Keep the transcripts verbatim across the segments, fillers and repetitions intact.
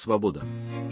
Свобода.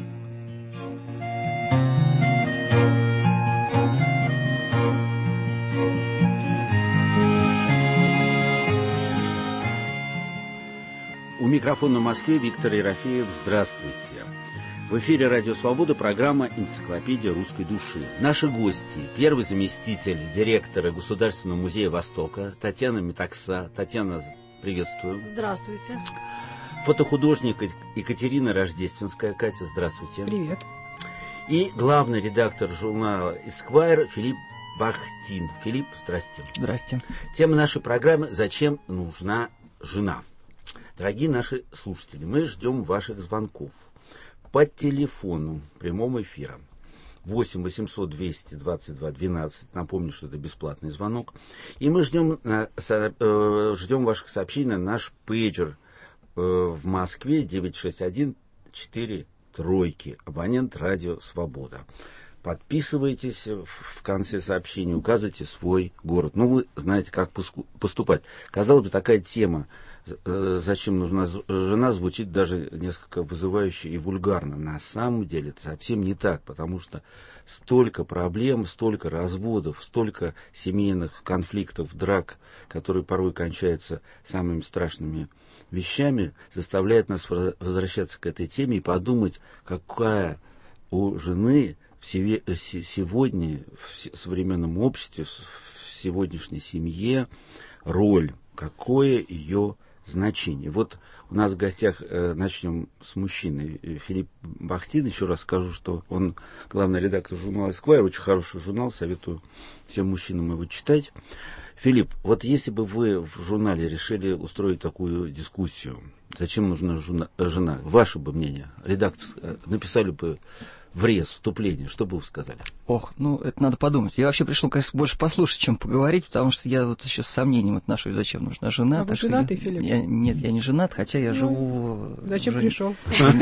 У микрофона в Москве Виктор Ерофеев. Здравствуйте. В эфире «Радио Свобода», программа «Энциклопедия русской души». Наши гости – первый заместитель директора Государственного музея Востока Татьяна Метакса. Татьяна, приветствую. Здравствуйте. Фотохудожник Екатерина Рождественская. Катя, здравствуйте. Привет. И главный редактор журнала Esquire Филипп Бахтин. Филипп, здрасте. Здрасте. Тема нашей программы «Зачем нужна жена?». Дорогие наши слушатели, мы ждем ваших звонков по телефону прямого эфира восемь восемьсот двести двадцать два двенадцать. Напомню, что это бесплатный звонок. И мы ждем, ждем ваших сообщений на наш пейджер в Москве девять шесть один четыре тройки. Абонент «Радио Свобода». Подписывайтесь в конце сообщения, указывайте свой город. Ну, вы знаете, как поступать. Казалось бы, такая тема, зачем нужна жена, звучит даже несколько вызывающе и вульгарно. На самом деле это совсем не так, потому что столько проблем, столько разводов, столько семейных конфликтов, драк, которые порой кончаются самыми страшными вещами, заставляет нас возвращаться к этой теме и подумать, какая у жены сегодня в современном обществе, в сегодняшней семье роль, какое ее значение. Вот у нас в гостях, э, начнем с мужчины, Филипп Бахтин. Еще раз скажу, что он главный редактор журнала Esquire, очень хороший журнал, советую всем мужчинам его читать. Филипп, вот если бы вы в журнале решили устроить такую дискуссию, зачем нужна жена, жена ваше бы мнение, редактор, написали бы врез, вступление, что бы вы сказали? Ох, ну, это надо подумать. Я вообще пришел, конечно, больше послушать, чем поговорить, потому что я вот еще с сомнением отношусь, зачем нужна жена. А вы женатый, я, Филипп? Я, нет, я не женат, хотя я ну, живу... Зачем уже, пришел?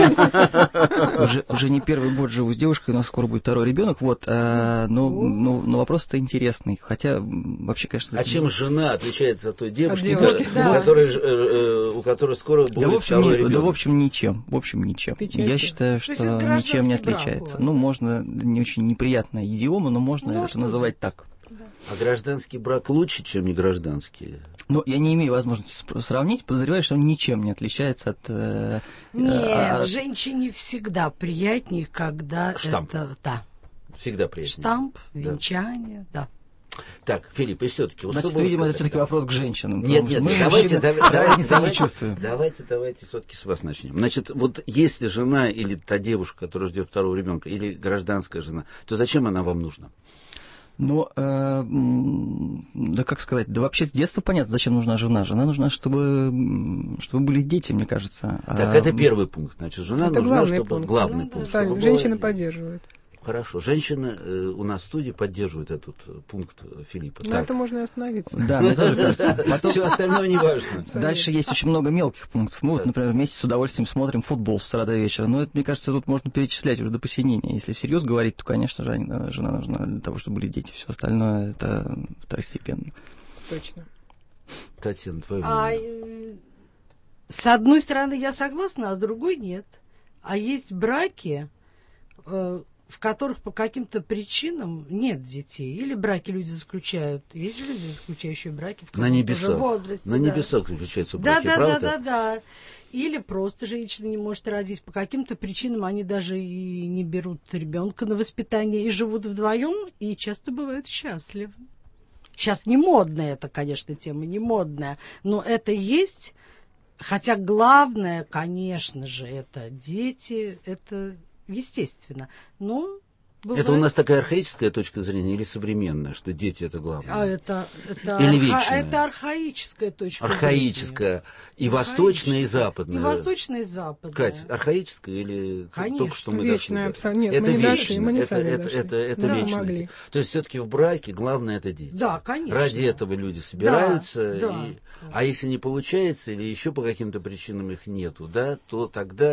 Уже, уже не первый год живу с девушкой, у нас скоро будет второй ребенок, вот, а, но, но, но вопрос-то интересный, хотя вообще, конечно... А чем жена отличается от той девушки, от девушки, да. которая, у которой скоро будет да, в общем, второй не, ребенок? Да, в общем, ничем, в общем, ничем. Печати. Я считаю, что ничем не отличается. Ну, можно, не очень неприятная идиома, но можно ну, это называть же? Так. Да. А гражданский брак лучше, чем не гражданский? Ну, я не имею возможности сравнить, подозреваю, что он ничем не отличается от... Э, Нет, от... женщине всегда приятнее, когда штамп. Это... Да. Всегда приятнее. Штамп, венчание, да. да. Так, Филипп, и все-таки... Значит, видимо, это все-таки вопрос к женщинам. Нет, нет, мы давайте, давайте, давайте, давайте, давайте, давайте все-таки с вас начнем. Значит, вот если жена или та девушка, которая ждет второго ребенка, или гражданская жена, то зачем она вам нужна? Ну, э, да как сказать, да вообще с детства понятно, зачем нужна жена. Жена нужна, чтобы, чтобы были дети, мне кажется. Так, а... это первый пункт. Значит, жена это нужна, главный чтобы... Пункт. Главный ну, пункт. Да, чтобы женщина было... поддерживает. Хорошо. Женщина э, у нас в студии поддерживает этот пункт Филиппа. На это можно и остановиться. Да, мне тоже кажется. Потом... Все остальное не важно. Дальше есть очень много мелких пунктов. Мы вот, например, вместе с удовольствием смотрим футбол с утра до вечера. Но это, мне кажется, тут можно перечислять уже до посинения. Если всерьез говорить, то, конечно же, жена нужна для того, чтобы были дети. Все остальное это второстепенно. Точно. Татьяна, твое а, С одной стороны, я согласна, а с другой нет. А есть браки... Э, в которых по каким-то причинам нет детей. Или браки люди заключают. Есть же люди, заключающие браки в на небесах. возрасте. На да. небесах заключаются браки, да, да, правда? Да, да, да. Или просто женщина не может родить. По каким-то причинам они даже и не берут ребенка на воспитание и живут вдвоем, и часто бывают счастливы. Сейчас не модная эта, конечно, тема, не модная, но это есть. Хотя главное, конечно же, это дети, это... Естественно. Но бывает... Это у нас такая архаическая точка зрения или современная, что дети это главное? А это, это, или арха... это архаическая точка архаическая. зрения. И восточная, и западная. И восточная, и западная. Кать, архаическая или конечно, только что мы вечная, дошли? Нет, это мы не вечно. дошли, мы не это, сами это, дошли. это, это, да, это вечно. Могли. То есть все-таки в браке главное это дети. Да, конечно. Ради этого люди собираются. Да, да. И... А если не получается, или еще по каким-то причинам их нету, да, то тогда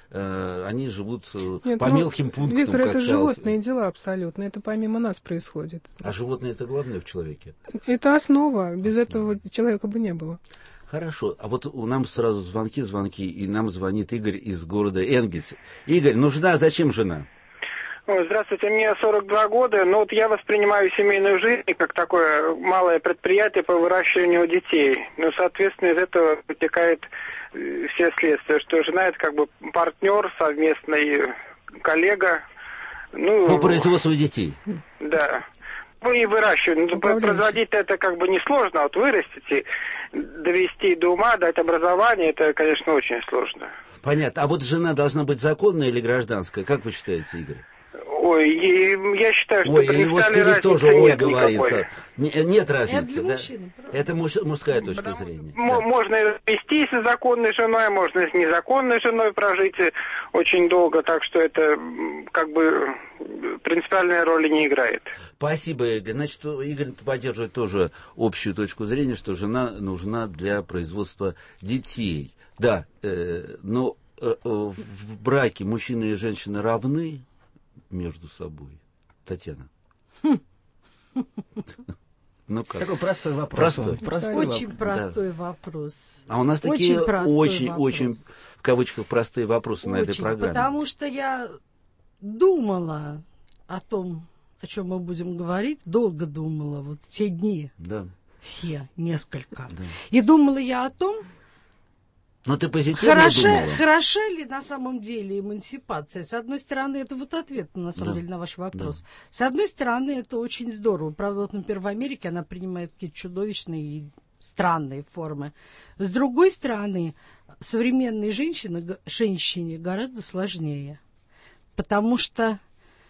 э, они живут э, Нет, по ну, мелким пунктам. Виктор, как это сказал. животные дела абсолютно. Это помимо нас происходит. А животные это главное в человеке? Это основа. Без этого человека бы не было. Хорошо. А вот у нас сразу звонки, звонки, и нам звонит Игорь из города Энгельс. Игорь, ну жена, зачем жена? Здравствуйте, мне сорок два года, но вот я воспринимаю семейную жизнь как такое малое предприятие по выращиванию детей. Ну, соответственно, из этого вытекает все следствия, что жена это как бы партнер, совместный коллега. Ну, по производству детей. Да. Ну и выращивать. Ну, производить это как бы несложно, а вот вырастить и довести до ума, дать образование, это, конечно, очень сложно. Понятно. А вот жена должна быть законная или гражданская? Как вы считаете, Игорь? Ой, и я считаю, что Ой, и вот впереди тоже ой говорится. Не, нет разницы, это да? мужчины, это муж, мужская точка зрения. М- да. Можно развестись с законной женой, можно с незаконной женой прожить очень долго, так что это как бы принципиальной роли не играет. Спасибо, Игорь. Значит, Игорь поддерживает тоже общую точку зрения, что жена нужна для производства детей. Да, э, но э, э, в браке мужчина и женщина равны между собой. Татьяна. Ну как? Такой простой вопрос. Простой. Простой Очень вопрос. простой вопрос. А у нас Очень такие простой очень, вопрос. очень, в кавычках, простые вопросы на этой Очень, программе. потому что я думала о том, о чем мы будем говорить, долго думала, вот те дни, Да. все, несколько. Да. И думала я о том, Но ты позитивно хороша, думала? хороша ли на самом деле эмансипация. С одной стороны, это вот ответ, на самом Да. деле, на ваш вопрос. С одной стороны, это очень здорово. Правда, вот, например, в Америке она принимает какие-то чудовищные и странные формы. С другой стороны, современной женщине, г- женщине гораздо сложнее. Потому что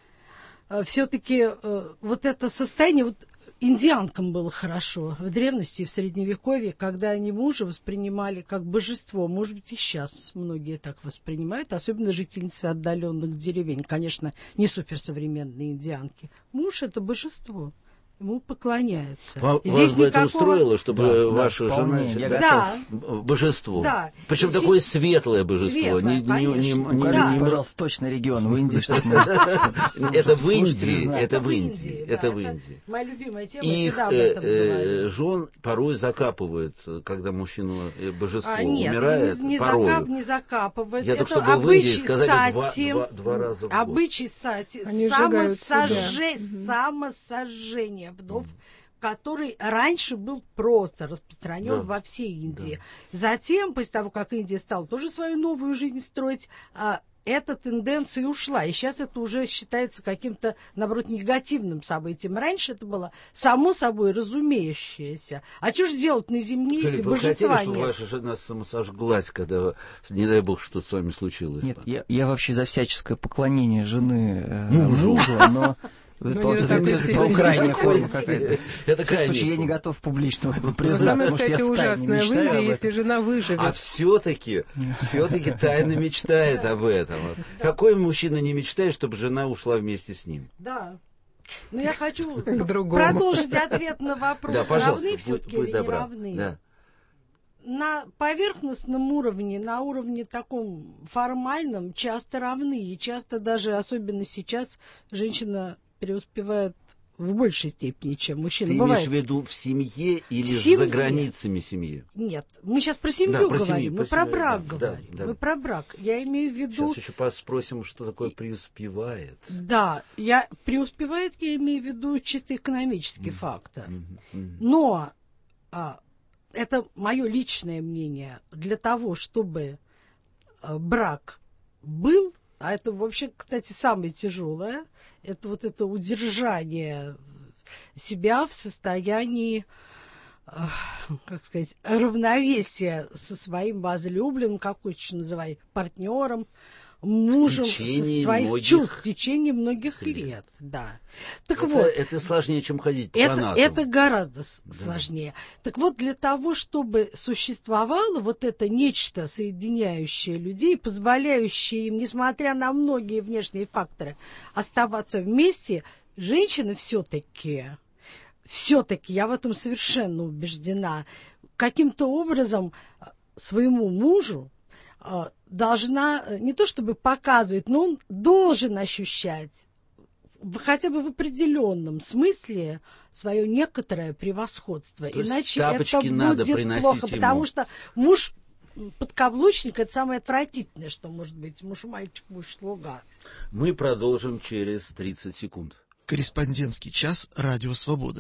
э, все-таки э, вот это состояние... Вот, индианкам было хорошо в древности и в Средневековье, когда они мужа воспринимали как божество. Может быть, и сейчас многие так воспринимают, особенно жительницы отдаленных деревень. Конечно, не суперсовременные индианки. Муж – это божество. Ему поклоняются. Ва- Здесь Вас бы это никакого... устроило, чтобы Да, ваша да, жена... вполне, я Да. б- Божество. Да. Причем Здесь- такое светлое божество. Светлое, не, не, не, конечно. не- Укажите, Да. пожалуйста, точный регион в Индии, чтобы мы... Это в слушатели Индии. знали. Это в в Индии. Индии, Это да, в это Индии. моя любимая тема, Их всегда об э, этом э, говорю. жен порой закапывают, когда мужчина, э, божество А, нет, умирает. не, не, порою. закап, не закапывает. Я это только что был в Индии, обычай сказали два, сати. два, два раза в год. Обычай сати. Они сжигают Самосожжение, себя. самосожжение вдов, который раньше был просто распространен Да. во всей Индии. Затем, после того, как Индия стала тоже свою новую жизнь строить, а, эта тенденция ушла. И сейчас это уже считается каким-то, наоборот, негативным событием. Раньше это было само собой разумеющееся. А что же делать на земле, если Скажите, вы хотели, божества чтобы нет? ваша жена самосожглась, когда, не дай бог, что-то с вами случилось? Нет, я, я вообще за всяческое поклонение жены э, Мужу. мужу, но... Ну, Это не вот до такой это степени. крайняя Какой форма стиль? какая-то. Это В случае я крайне. не готов публично в этом Но признаться. самое, Может, я кстати, втайне ужасное в мечтаю Индии, об этом. если жена выживет. А все-таки, все-таки тайно мечтает об этом. Какой мужчина не мечтает, чтобы жена ушла вместе с ним? Да. Но я хочу К другому. продолжить ответ на вопрос, Да, пожалуйста, равны будь- все-таки будь или не добра. равны. Да. На поверхностном уровне, на уровне таком формальном, часто равны. И часто даже, особенно сейчас, женщина преуспевает в большей степени, чем мужчина. Ты Бывает. имеешь в виду в семье или В семье. за границами семьи? Нет, мы сейчас про семью Да, про говорим, семью, мы про про семью, брак да, говорим. да, да. Мы про брак. Я имею в виду... Сейчас еще пос- спросим, что такое преуспевает. Да, я преуспевает, я имею в виду чисто экономический фактор. Мгм, мгм. Но а, это мое личное мнение. Для того, чтобы а, брак был, а это вообще, кстати, самое тяжелое, это вот это удержание себя в состоянии, а, как сказать, равновесия со своим возлюбленным, как хочешь называй, партнером, мужем, В со течение своих многих чувств в течение многих лет. лет. Да. Так это, вот, это сложнее, чем ходить по это, канату. это гораздо с- сложнее. Так вот, для того, чтобы существовало вот это нечто, соединяющее людей, позволяющее им, несмотря на многие внешние факторы, оставаться вместе, женщина все-таки, все-таки, я в этом совершенно убеждена, каким-то образом своему мужу должна не то чтобы показывать, но он должен ощущать хотя бы в определенном смысле свое некоторое превосходство. То Иначе тапочки это надо будет приносить плохо, ему. потому что муж подкаблучник — это самое отвратительное, что может быть. Муж мальчик, муж слуга. Мы продолжим через тридцать секунд. Корреспондентский час «Радио Свобода».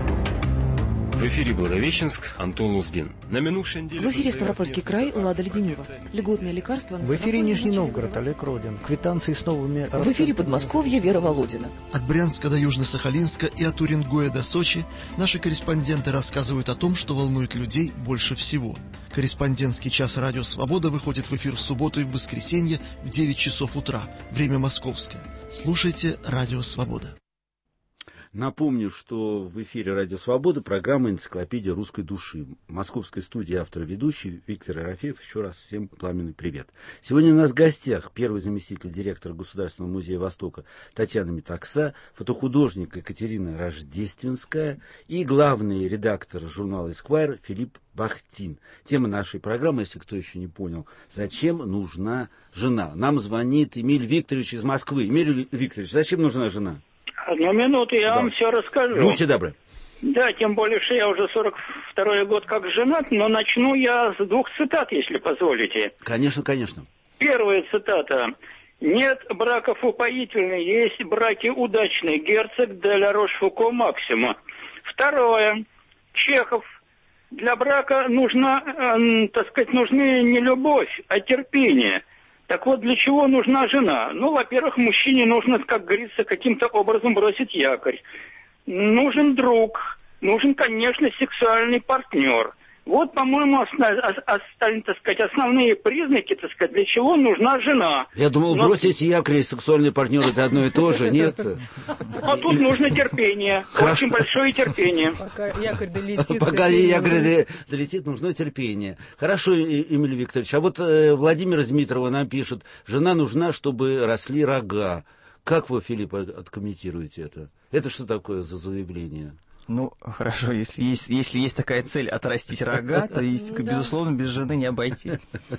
В эфире Благовещенск, Антон Луздин. На минувшей неделе... В эфире Ставропольский край, Лада Леденева. Льготные лекарства... В эфире Нижний Новгород, Олег Родин. Квитанции с новыми... В эфире Подмосковье, Вера Володина. От Брянска до Южно-Сахалинска и от Уренгоя до Сочи наши корреспонденты рассказывают о том, что волнует людей больше всего. Корреспондентский час «Радио Свобода» выходит в эфир в субботу и в воскресенье в девять часов утра. Время московское. Слушайте «Радио Свобода». Напомню, что в эфире «Радио Свобода» программа «Энциклопедия русской души». В московской студии автор-ведущий Виктор Ерофеев. Еще раз всем пламенный привет. Сегодня у нас в гостях первый заместитель директора Государственного музея Востока Татьяна Метакса, фотохудожник Екатерина Рождественская и главный редактор журнала «Эсквайр» Филипп Бахтин. Тема нашей программы, если кто еще не понял, зачем нужна жена. Нам звонит Эмиль Викторович из Москвы. Эмиль Викторович, зачем нужна жена? Одну минуту, я да. вам все расскажу. Будьте добры. Да, тем более, что я уже сорок второй год как женат, но начну я с двух цитат, если позволите. Конечно, конечно. Первая цитата. «Нет браков упоительных, есть браки удачные». Герцог де ла Рош-Фуко Максима. Второе. Чехов. Для брака нужна, э, так сказать, нужны не любовь, а терпение. Так вот, для чего нужна жена? Ну, во-первых, мужчине нужно, как говорится, каким-то образом бросить якорь. Нужен друг, нужен, конечно, сексуальный партнер. Вот, по-моему, основ, остальные, так сказать, основные признаки, так сказать, для чего нужна жена. Я думал, Но... бросить якорь и сексуальный партнер — это одно и то же, нет? А тут нужно терпение, очень большое терпение. Пока якорь долетит. Пока якорь долетит, нужно терпение. Хорошо, Эмиль Викторович, а вот Владимир из Дмитрова нам пишет, жена нужна, чтобы росли рога. Как вы, Филипп, откомментируете это? Это что такое за заявление? Ну, хорошо, если есть, если есть такая цель отрастить рога, то, есть, безусловно, без жены не обойти.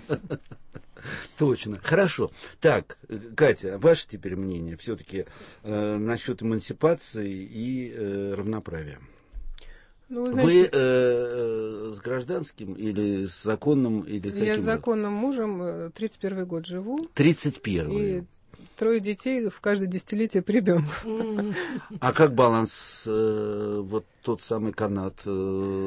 Точно. Хорошо. Так, Катя, ваше теперь мнение все-таки э, насчет эмансипации и э, равноправия? Ну, вы знаете, вы э, с гражданским или с законным? Или каким? Я с законным мужем тридцать первый год живу. тридцать первый. И трое детей в каждое десятилетие по ребенку. А как баланс, э, вот тот самый канат, э,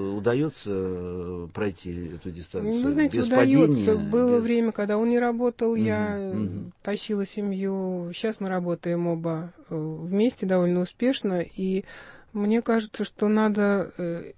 удается пройти эту дистанцию? Вы знаете, без удается. падения, Было без... время, когда он не работал, mm-hmm. я mm-hmm. тащила семью. Сейчас мы работаем оба вместе довольно успешно. И мне кажется, что надо... Э,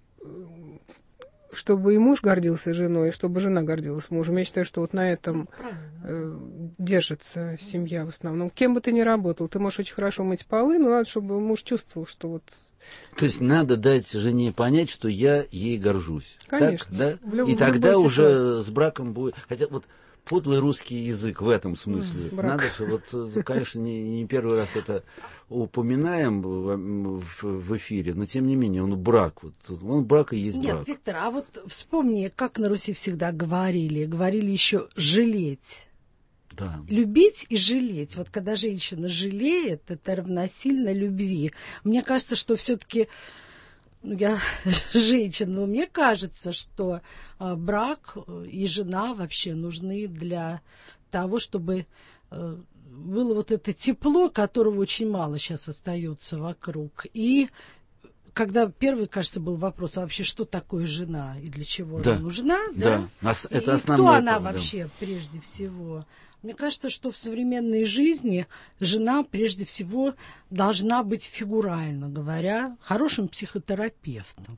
чтобы и муж гордился женой, и чтобы жена гордилась мужем. Я считаю, что вот на этом э, держится семья в основном. Кем бы ты ни работал, ты можешь очень хорошо мыть полы, но надо, чтобы муж чувствовал, что вот... То есть надо дать жене понять, что я ей горжусь. Конечно. Так, да? Люб... И тогда уже с браком будет... Хотя вот подлый русский язык в этом смысле. Mm, надо же, вот, конечно, не, не первый раз это упоминаем в, в, в эфире, но тем не менее, он брак. Вот, он брак и есть Нет, брак. Нет, Виктор, а вот вспомни, как на Руси всегда говорили. Говорили еще «жалеть». Да. Любить и жалеть. Вот когда женщина жалеет, это равносильно любви. Мне кажется, что все-таки... Ну, я женщина, но мне кажется, что а, брак и жена вообще нужны для того, чтобы а, было вот это тепло, которого очень мало сейчас остается вокруг. И когда первый, кажется, был вопрос, а вообще что такое жена и для чего да. она нужна, да? да? И, это и кто она тема, вообще да. прежде всего? Мне кажется, что в современной жизни жена прежде всего должна быть, фигурально говоря, хорошим психотерапевтом.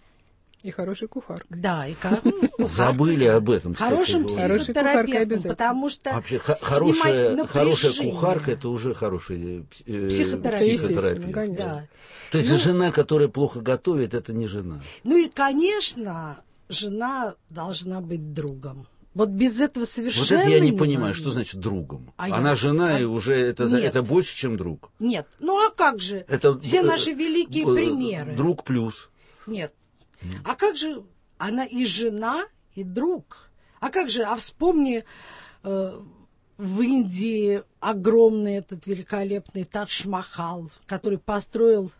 И хорошей кухаркой. Да, и кухаркой. Забыли об этом. Хорошим психотерапевтом, потому что вообще хорошая, хорошая кухарка — это уже хороший э, психотерапевт. Да. То есть ну, жена, которая плохо готовит, это не жена. Ну и, конечно, жена должна быть другом. Вот без этого совершенно Вот это я не невозможно. понимаю, что значит другом. А Она я... жена, а... и уже это, это больше, чем друг. Нет, ну а как же? Это все наши великие э, примеры. Друг плюс. Нет. Mm. А как же она и жена, и друг? А как же, а вспомни, э, в Индии огромный этот великолепный Тадж-Махал, который построил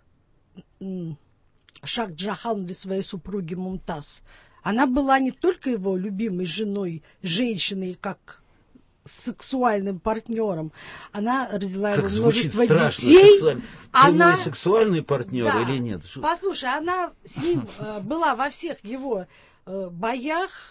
м, Шах-Джахан для своей супруги Мумтаз. Она была не только его любимой женой, женщиной, как сексуальным партнером. Она родила как ему множество страшно, детей. Сексуаль... Она... Ты мой сексуальный партнер, да, или нет? Послушай, она с ним э, была во всех его э, боях,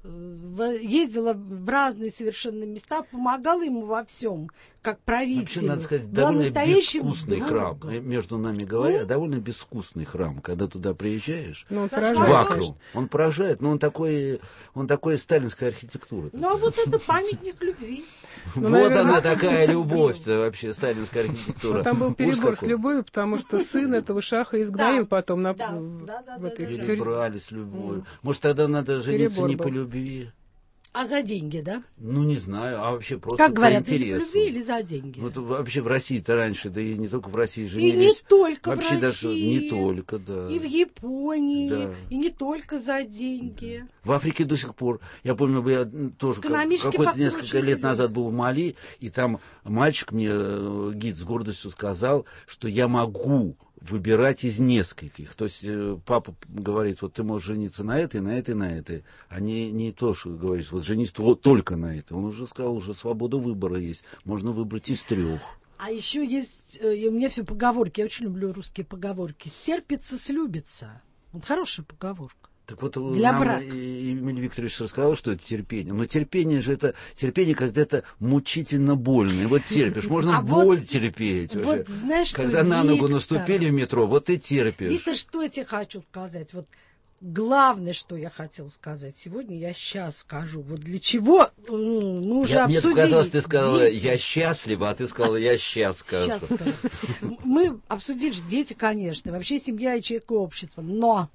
э, ездила в разные совершенно места, помогала ему во всем, как правителю. Вообще, надо сказать, была довольно безвкусный другом. храм, между нами говоря, ну? довольно безвкусный храм, когда туда приезжаешь. Ну, он в Акру. Он поражает, но он такой, он такой сталинская архитектура. Ну, а вот это памятник любви. Ну, вот наверное, она такая любовь-то вообще, сталинская архитектура. Но там был перебор с любовью, потому что сын этого шаха изгноил да, потом на, да, да, да, в этой да, да, перебрали с любовью. Mm. Может, тогда надо жениться перебор не был. По любви? А за деньги, да? Ну, не знаю, а вообще просто как говорят, по интересу. Как говорят, любви или за деньги? Вот вообще в России-то раньше, да и не только в России женились. И не только вообще в России. Даже, не только, да. И в Японии, да. и не только за деньги. Да. В Африке до сих пор. Я помню, я тоже какой-то несколько лет назад был в Мали, и там мальчик мне, гид, с гордостью сказал, что я могу выбирать из нескольких. То есть папа говорит, вот ты можешь жениться на этой, на этой, на этой. А не, не то, что говорит, вот женись вот только на этой. Он уже сказал, уже свобода выбора есть. Можно выбрать из трех. А еще есть, у меня все поговорки, я очень люблю русские поговорки. Стерпится, слюбится. Вот хорошая поговорка. Так вот, для нам брака. Эмиль Викторович рассказал, что это терпение. Но терпение же это терпение, когда это мучительно больно. И вот терпишь. Можно а боль вот, терпеть. Вот уже. Знаешь, когда что, на ногу Виктор, наступили в метро, вот ты терпишь. Виктор, что я тебе хочу сказать? Вот главное, что я хотела сказать сегодня, я сейчас скажу. Вот для чего мы уже я, обсудили. Мне показалось, ты сказала, дети. Я счастлива, а ты сказала, я сейчас скажу. Сейчас скажу. Мы обсудили, дети, конечно, вообще семья и человек и общество. Но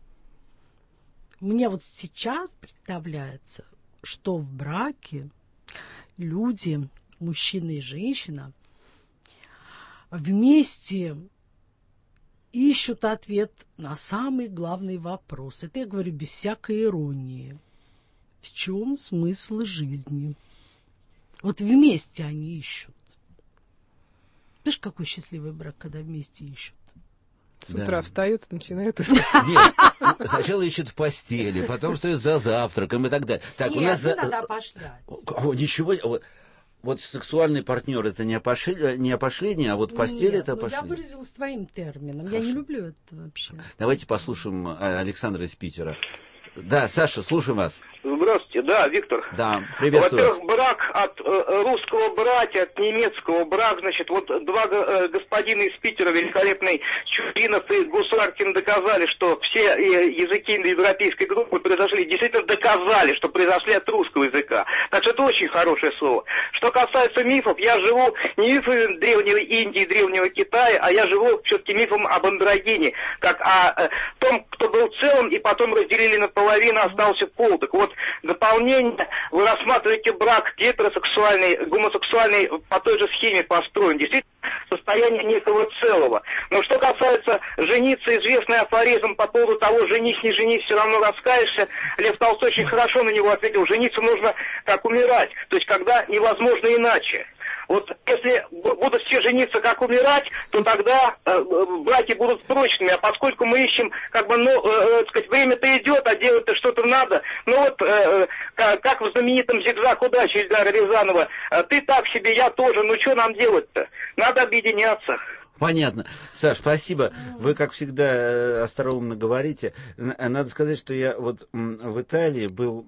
мне вот сейчас представляется, что в браке люди, мужчина и женщина, вместе ищут ответ на самый главный вопрос. Это я говорю без всякой иронии. В чем смысл жизни? Вот вместе они ищут. Знаешь, какой счастливый брак, когда вместе ищут? С да. утра встают и начинают искать. Нет, сначала ищут в постели, потом встают за завтраком и так далее. Так, Нет, у нас не надо опошлять. О, ничего, вот, вот сексуальный партнер это не опошление, не опошление, а вот постель Нет, это ну, опошление. Я выразилась твоим термином. Хорошо. Я не люблю это вообще. Давайте послушаем Александра из Питера. Да, Саша, слушаем вас. Здравствуйте, да, Виктор. Да, приветствую. Во-первых, брак от э, русского братья, от немецкого брак, значит, вот два э, господина из Питера, великолепный Чуринов и Гусаркин, доказали, что все э, языки индоевропейской группы произошли, действительно доказали, что произошли от русского языка. Так что это очень хорошее слово. Что касается мифов, я живу не мифами древней Индии, древнего Китая, а я живу все-таки мифом об андрогине, как о э, том, кто был целым и потом разделили наполовину, остался пол. Так вот, дополнение, вы рассматриваете брак гетеросексуальный, гомосексуальный по той же схеме построен. Действительно, состояние некого целого. Но что касается жениться, известный афоризм по поводу того, женись, не женись, все равно раскаешься. Лев Толстой очень хорошо на него ответил, жениться нужно как умирать, то есть когда невозможно иначе. Вот если будут все жениться как умирать, то тогда э, браки будут прочными. А поскольку мы ищем, как бы, ну, э, сказать, время-то идет, а делать-то что-то надо. Ну вот, э, как, как в знаменитом «Зигзаг удачи» Ильдара Рязанова, ты так себе, я тоже, ну что нам делать-то? Надо объединяться. Понятно. Саш, спасибо. Вы, как всегда, остроумно говорите. Надо сказать, что я вот в Италии был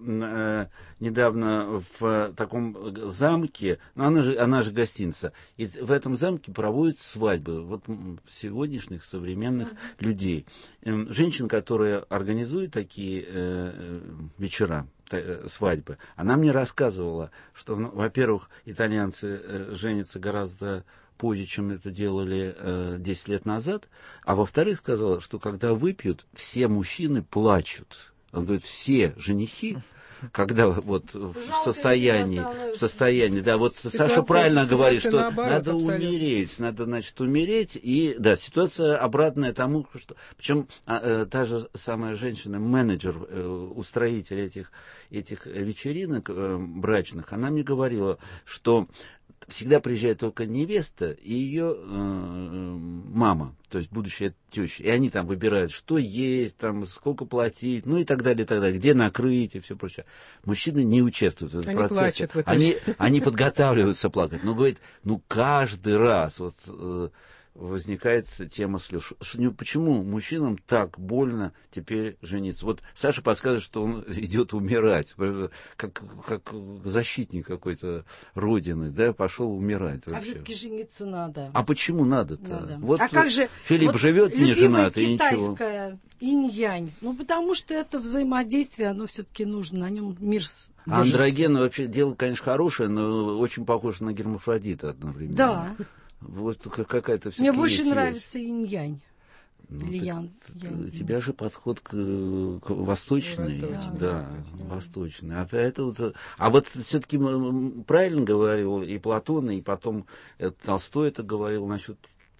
недавно в таком замке, ну, она же, она же гостиница, и в этом замке проводят свадьбы вот сегодняшних современных людей. Женщина, которая организует такие э, вечера, свадьбы, она мне рассказывала, что, ну, во-первых, итальянцы э, женятся гораздо позже, чем это делали э, десять лет назад, а во-вторых, сказала, что когда выпьют, все мужчины плачут. Он говорит, все женихи когда вот в состоянии, в состоянии, да, вот ситуация, Саша правильно говорит, что наоборот, надо абсолютно. умереть, надо, значит, умереть, и, да, ситуация обратная тому, что, причем а, та же самая женщина, менеджер, э, устроитель этих, этих вечеринок э, брачных, она мне говорила, что всегда приезжает только невеста и ее э, мама, то есть будущая теща. И они там выбирают, что есть, там, сколько платить, ну и так далее, и так далее, где накрыть и все прочее. Мужчины не участвуют в этом они процессе. Плачут в этом. Они, они подготавливаются плакать. Но, говорит, ну каждый раз вот... Э, возникает тема слез. Почему мужчинам так больно теперь жениться? Вот Саша подсказывает, что он идет умирать, как, как защитник какой-то родины, да, пошел умирать А вообще. все-таки жениться надо. А почему надо-то? Надо. Вот а как же Филипп вот живет не женатый, и ничего. Китайская инь-янь. Ну, потому что это взаимодействие, оно все-таки нужно, на нем мир держится. Андроген вообще дело, конечно, хорошее, но очень похоже на гермафродита одновременно. Да. Вот какая-то все-таки Мне больше есть нравится инь-янь. Ну, Или так, ян, ян, у тебя же подход к, к восточный, Восточный, да, да. восточный. А, это вот, а вот все-таки правильно говорил и Платон, и потом это, Толстой это говорил насчет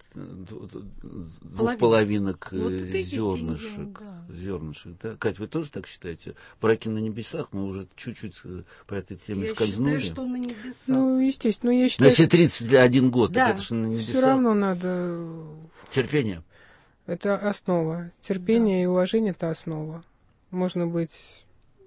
двух половинок вот зернышек. Да. зернышек да. Кать, вы тоже так считаете? Браки на небесах, мы уже чуть-чуть по этой теме я скользнули. Я считаю, что на небесах. Ну, естественно, я считаю... Если тридцать один год, да. так это же на небесах. Все равно надо... Терпение. Это основа. Терпение да. и уважение – это основа. Можно быть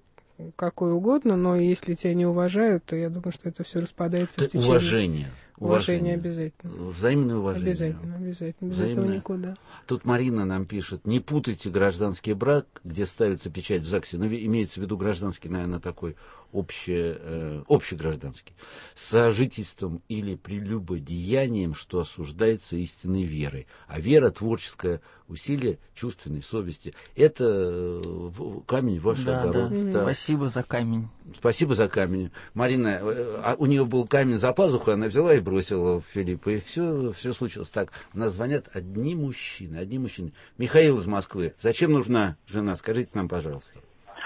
какой угодно, но если тебя не уважают, то я думаю, что это все распадается это в течение... Уважение. Уважение обязательно. Взаимное уважение. Обязательно, обязательно. Без Взаимное. этого никуда. Тут Марина нам пишет, не путайте гражданский брак, где ставится печать в ЗАГСе, но имеется в виду гражданский, наверное, такой общий, э, общегражданский, с сожительством или прелюбодеянием, что осуждается истинной верой. А вера, творческое усилие чувственной совести, это э, камень в ваш да, огород. Да. Да. Спасибо за камень. Спасибо за камень. Марина, а у нее был камень за пазухой, она взяла и бросила в Филиппа, и все, все случилось так. У нас звонят одни мужчины, одни мужчины. Михаил из Москвы. Зачем нужна жена? Скажите нам, пожалуйста.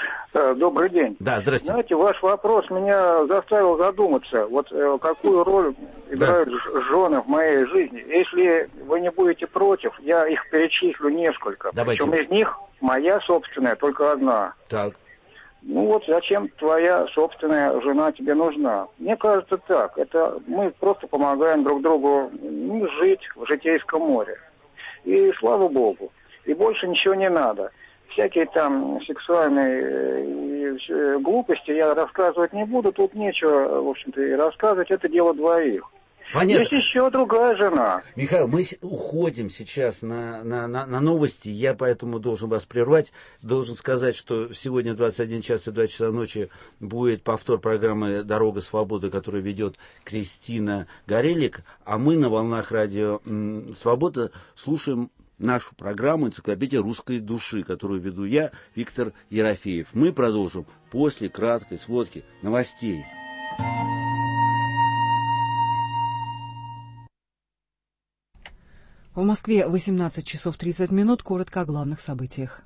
Добрый день. Да, здрасте. Знаете, ваш вопрос меня заставил задуматься, вот э, какую роль играют да. жены в моей жизни. Если вы не будете против, я их перечислю несколько. Давайте. Причем из них моя собственная только одна. Так. Ну вот зачем твоя собственная жена тебе нужна? Мне кажется так, это мы просто помогаем друг другу ну, жить в житейском море. И слава богу. И больше ничего не надо. Всякие там сексуальные э, глупости я рассказывать не буду, тут нечего, в общем-то, и рассказывать, это дело двоих. Понятно. Есть еще другая жена. Михаил, мы уходим сейчас на, на, на, на новости, я поэтому должен вас прервать. Должен сказать, что сегодня в двадцать один час и два часа ночи будет повтор программы «Дорога свободы», которую ведет Кристина Горелик, а мы на волнах радио «Свобода» слушаем нашу программу «Энциклопедия русской души», которую веду я, Виктор Ерофеев. Мы продолжим после краткой сводки новостей. В Москве восемнадцать часов тридцать минут. Коротко о главных событиях.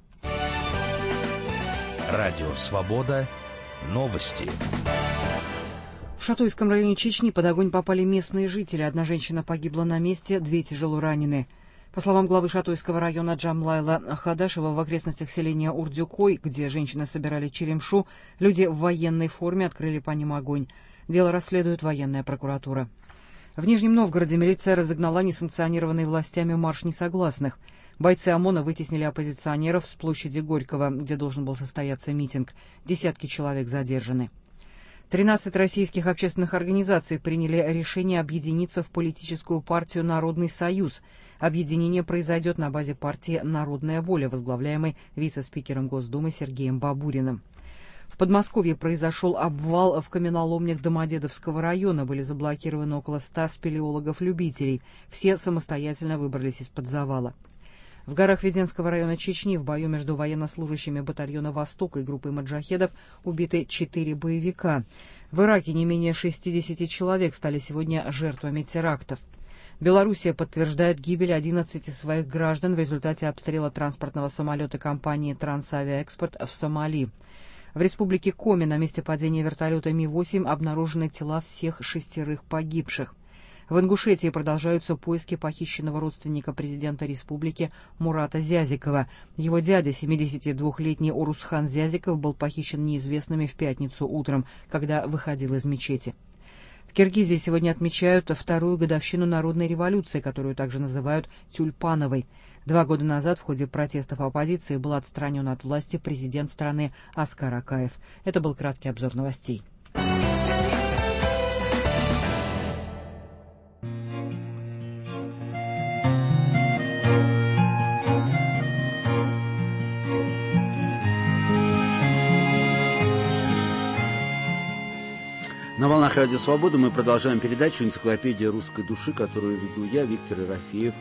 Радио «Свобода». Новости. В Шатуйском районе Чечни под огонь попали местные жители. Одна женщина погибла на месте, две тяжело ранены. По словам главы Шатуйского района Джамлайла Хадашева, в окрестностях селения Урдюкой, где женщины собирали черемшу, люди в военной форме открыли по ним огонь. Дело расследует военная прокуратура. В Нижнем Новгороде милиция разогнала несанкционированный властями марш несогласных. Бойцы ОМОНа вытеснили оппозиционеров с площади Горького, где должен был состояться митинг. Десятки человек задержаны. тринадцать российских общественных организаций приняли решение объединиться в политическую партию «Народный союз». Объединение произойдет на базе партии «Народная воля», возглавляемой вице-спикером Госдумы Сергеем Бабуриным. В Подмосковье произошел обвал в каменоломнях Домодедовского района. Были заблокированы около ста спелеологов-любителей. Все самостоятельно выбрались из-под завала. В горах Веденского района Чечни в бою между военнослужащими батальона «Восток» и группой маджахедов убиты четыре боевика. В Ираке не менее шестидесяти человек стали сегодня жертвами терактов. Белоруссия подтверждает гибель одиннадцати своих граждан в результате обстрела транспортного самолета компании «Трансавиаэкспорт» в Сомали. В республике Коми на месте падения вертолета Ми восемь обнаружены тела всех шестерых погибших. В Ингушетии продолжаются поиски похищенного родственника президента республики Мурата Зязикова. Его дядя, семидесятидвухлетний Урусхан Зязиков, был похищен неизвестными в пятницу утром, когда выходил из мечети. В Киргизии сегодня отмечают вторую годовщину народной революции, которую также называют Тюльпановой. Два года назад в ходе протестов оппозиции был отстранен от власти президент страны Аскар Акаев. Это был краткий обзор новостей. На волнах Радио Свобода мы продолжаем передачу «Энциклопедия русской души», которую веду я, Виктор Ерофеев,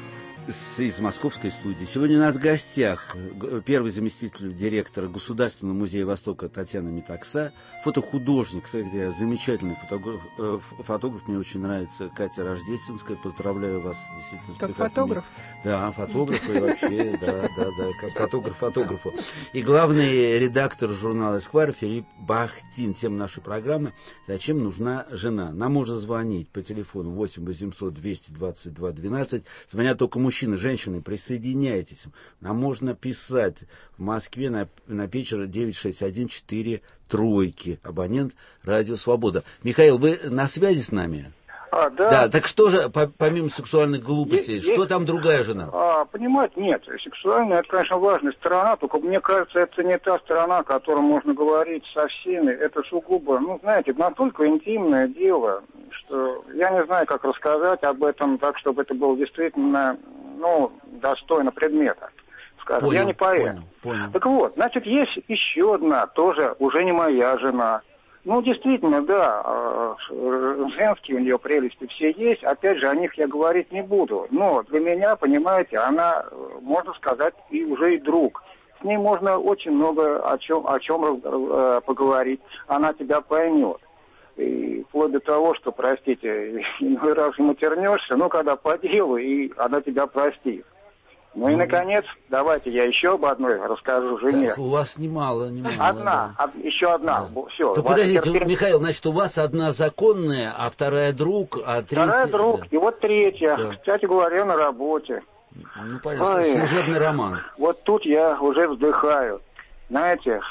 из московской студии. Сегодня у нас в гостях первый заместитель директора Государственного музея Востока Татьяна Метакса, фотохудожник, кстати, замечательный фотограф, фотограф, мне очень нравится, Катя Рождественская, поздравляю вас. Действительно, как фотограф? Да, фотограф и вообще, да, да, да, как фотограф фотографу. И главный редактор журнала «Эсквайр» Филипп Бахтин. Тема нашей программы «Зачем нужна жена?». Нам можно звонить по телефону восемь восемьсот двести двадцать два двенадцать. Звонят только мужчины. Мужчины, женщины, присоединяйтесь. Нам можно писать в Москве на, на Печера девять шесть один четыре тройки. Абонент Радио Свобода. Михаил, вы на связи с нами? А, да. Да, так что же, по, помимо сексуальных глупостей, есть, что есть, там другая жена? А, понимаете, нет, сексуальная, это, конечно, важная сторона, только мне кажется, это не та сторона, о которой можно говорить со всеми. Это сугубо, ну, знаете, настолько интимное дело, что я не знаю, как рассказать об этом так, чтобы это было действительно, ну, достойно предмета. Скажем, понял, я не поэт. Понял, понял. Так вот, значит, есть еще одна, тоже уже не моя жена. Ну, действительно, да, женские у нее прелести все есть. Опять же, о них я говорить не буду. Но для меня, понимаете, она, можно сказать, и уже и друг. С ней можно очень много о чем, о чем э, поговорить. Она тебя поймет. И вплоть до того, что, простите, иной раз ему тернешься, ну, когда по делу, и она тебя простит. Ну и, наконец, давайте я еще об одной расскажу жене. Так, у вас немало, немало. Одна, да. од, еще одна. Да. Все. То подождите, терпение... Михаил, значит, у вас одна законная, а вторая друг, а третья... Вторая друг, да. И вот третья, да. Кстати говоря, на работе. Ну, понятно, служебный роман. Вот тут я уже вздыхаю. Знаете,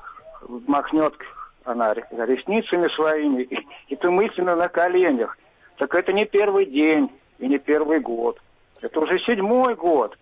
махнет она ресницами своими, и, и ты мысленно на коленях. Так это не первый день и не первый год. Это уже седьмой год.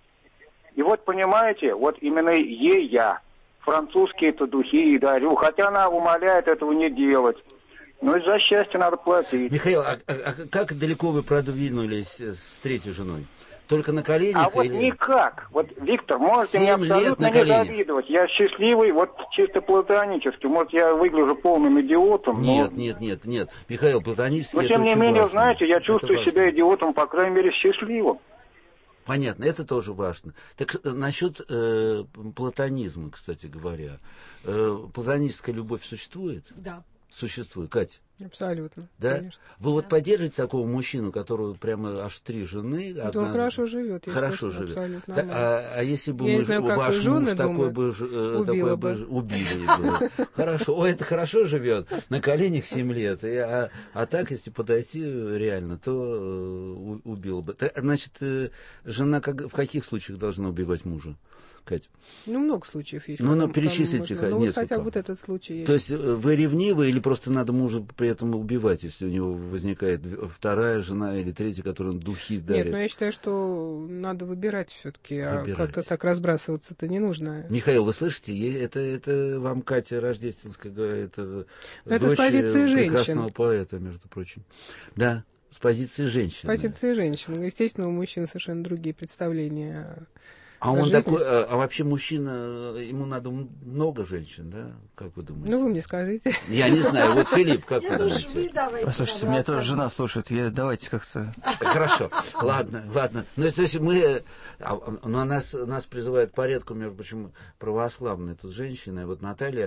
И вот, понимаете, вот именно ей я французские-то духи и дарю, хотя она умоляет этого не делать. Но и за счастье надо платить. Михаил, а, а, а как далеко вы продвинулись с третьей женой? Только на коленях? А вот или... никак. Вот, Виктор, можете мне абсолютно не завидовать. Я счастливый, вот чисто платонически. Может, я выгляжу полным идиотом. Нет, но... нет, нет, нет. Михаил, платонически но, тем не менее, важно. Знаете, я это чувствую важно. себя идиотом, по крайней мере, счастливым. Понятно, это тоже важно. Так насчет э, платонизма, кстати говоря. Э, платоническая любовь существует? Да. Существует. Катя? Абсолютно. Да? Конечно. Вы да. вот поддержите такого мужчину, которого прямо аж три жены? Вот одна... он хорошо живет. Хорошо живет. Абсолютно. Так, а, а если бы я мы, знаю, ваш муж такой бы, убила такой бы. бы убили бы? Хорошо. Ой, это хорошо живет. На коленях семь лет. И, а, а так, если подойти реально, то uh, убил бы. Значит, жена как, в каких случаях должна убивать мужа? Кать? Ну, много случаев есть. Ну, ну перечислите можно... ну, вот хотя бы вот этот случай есть. То есть вы ревнивы или просто надо мужа при этом убивать, если у него возникает вторая жена или третья, которая духи дарит? Нет, но я считаю, что надо выбирать все-таки, а как-то так разбрасываться-то не нужно. Михаил, вы слышите? Это, это вам Катя Рождественская говорит, это, это дочь с позиции прекрасного женщин. Поэта, между прочим. Да, с позиции женщины. С позиции женщины. Естественно, у мужчин совершенно другие представления. А он жизни. такой, а, а вообще мужчина, ему надо много женщин, да? Как вы думаете? Ну, вы мне скажите. Я не знаю. Вот, Филипп, как вы думаете? Послушайте, меня тоже жена слушает. Я, давайте как-то... Хорошо. Ладно, ладно. Ну, то есть мы... Ну, нас, нас призывают к порядку, между прочим, православные тут женщины. Вот Наталья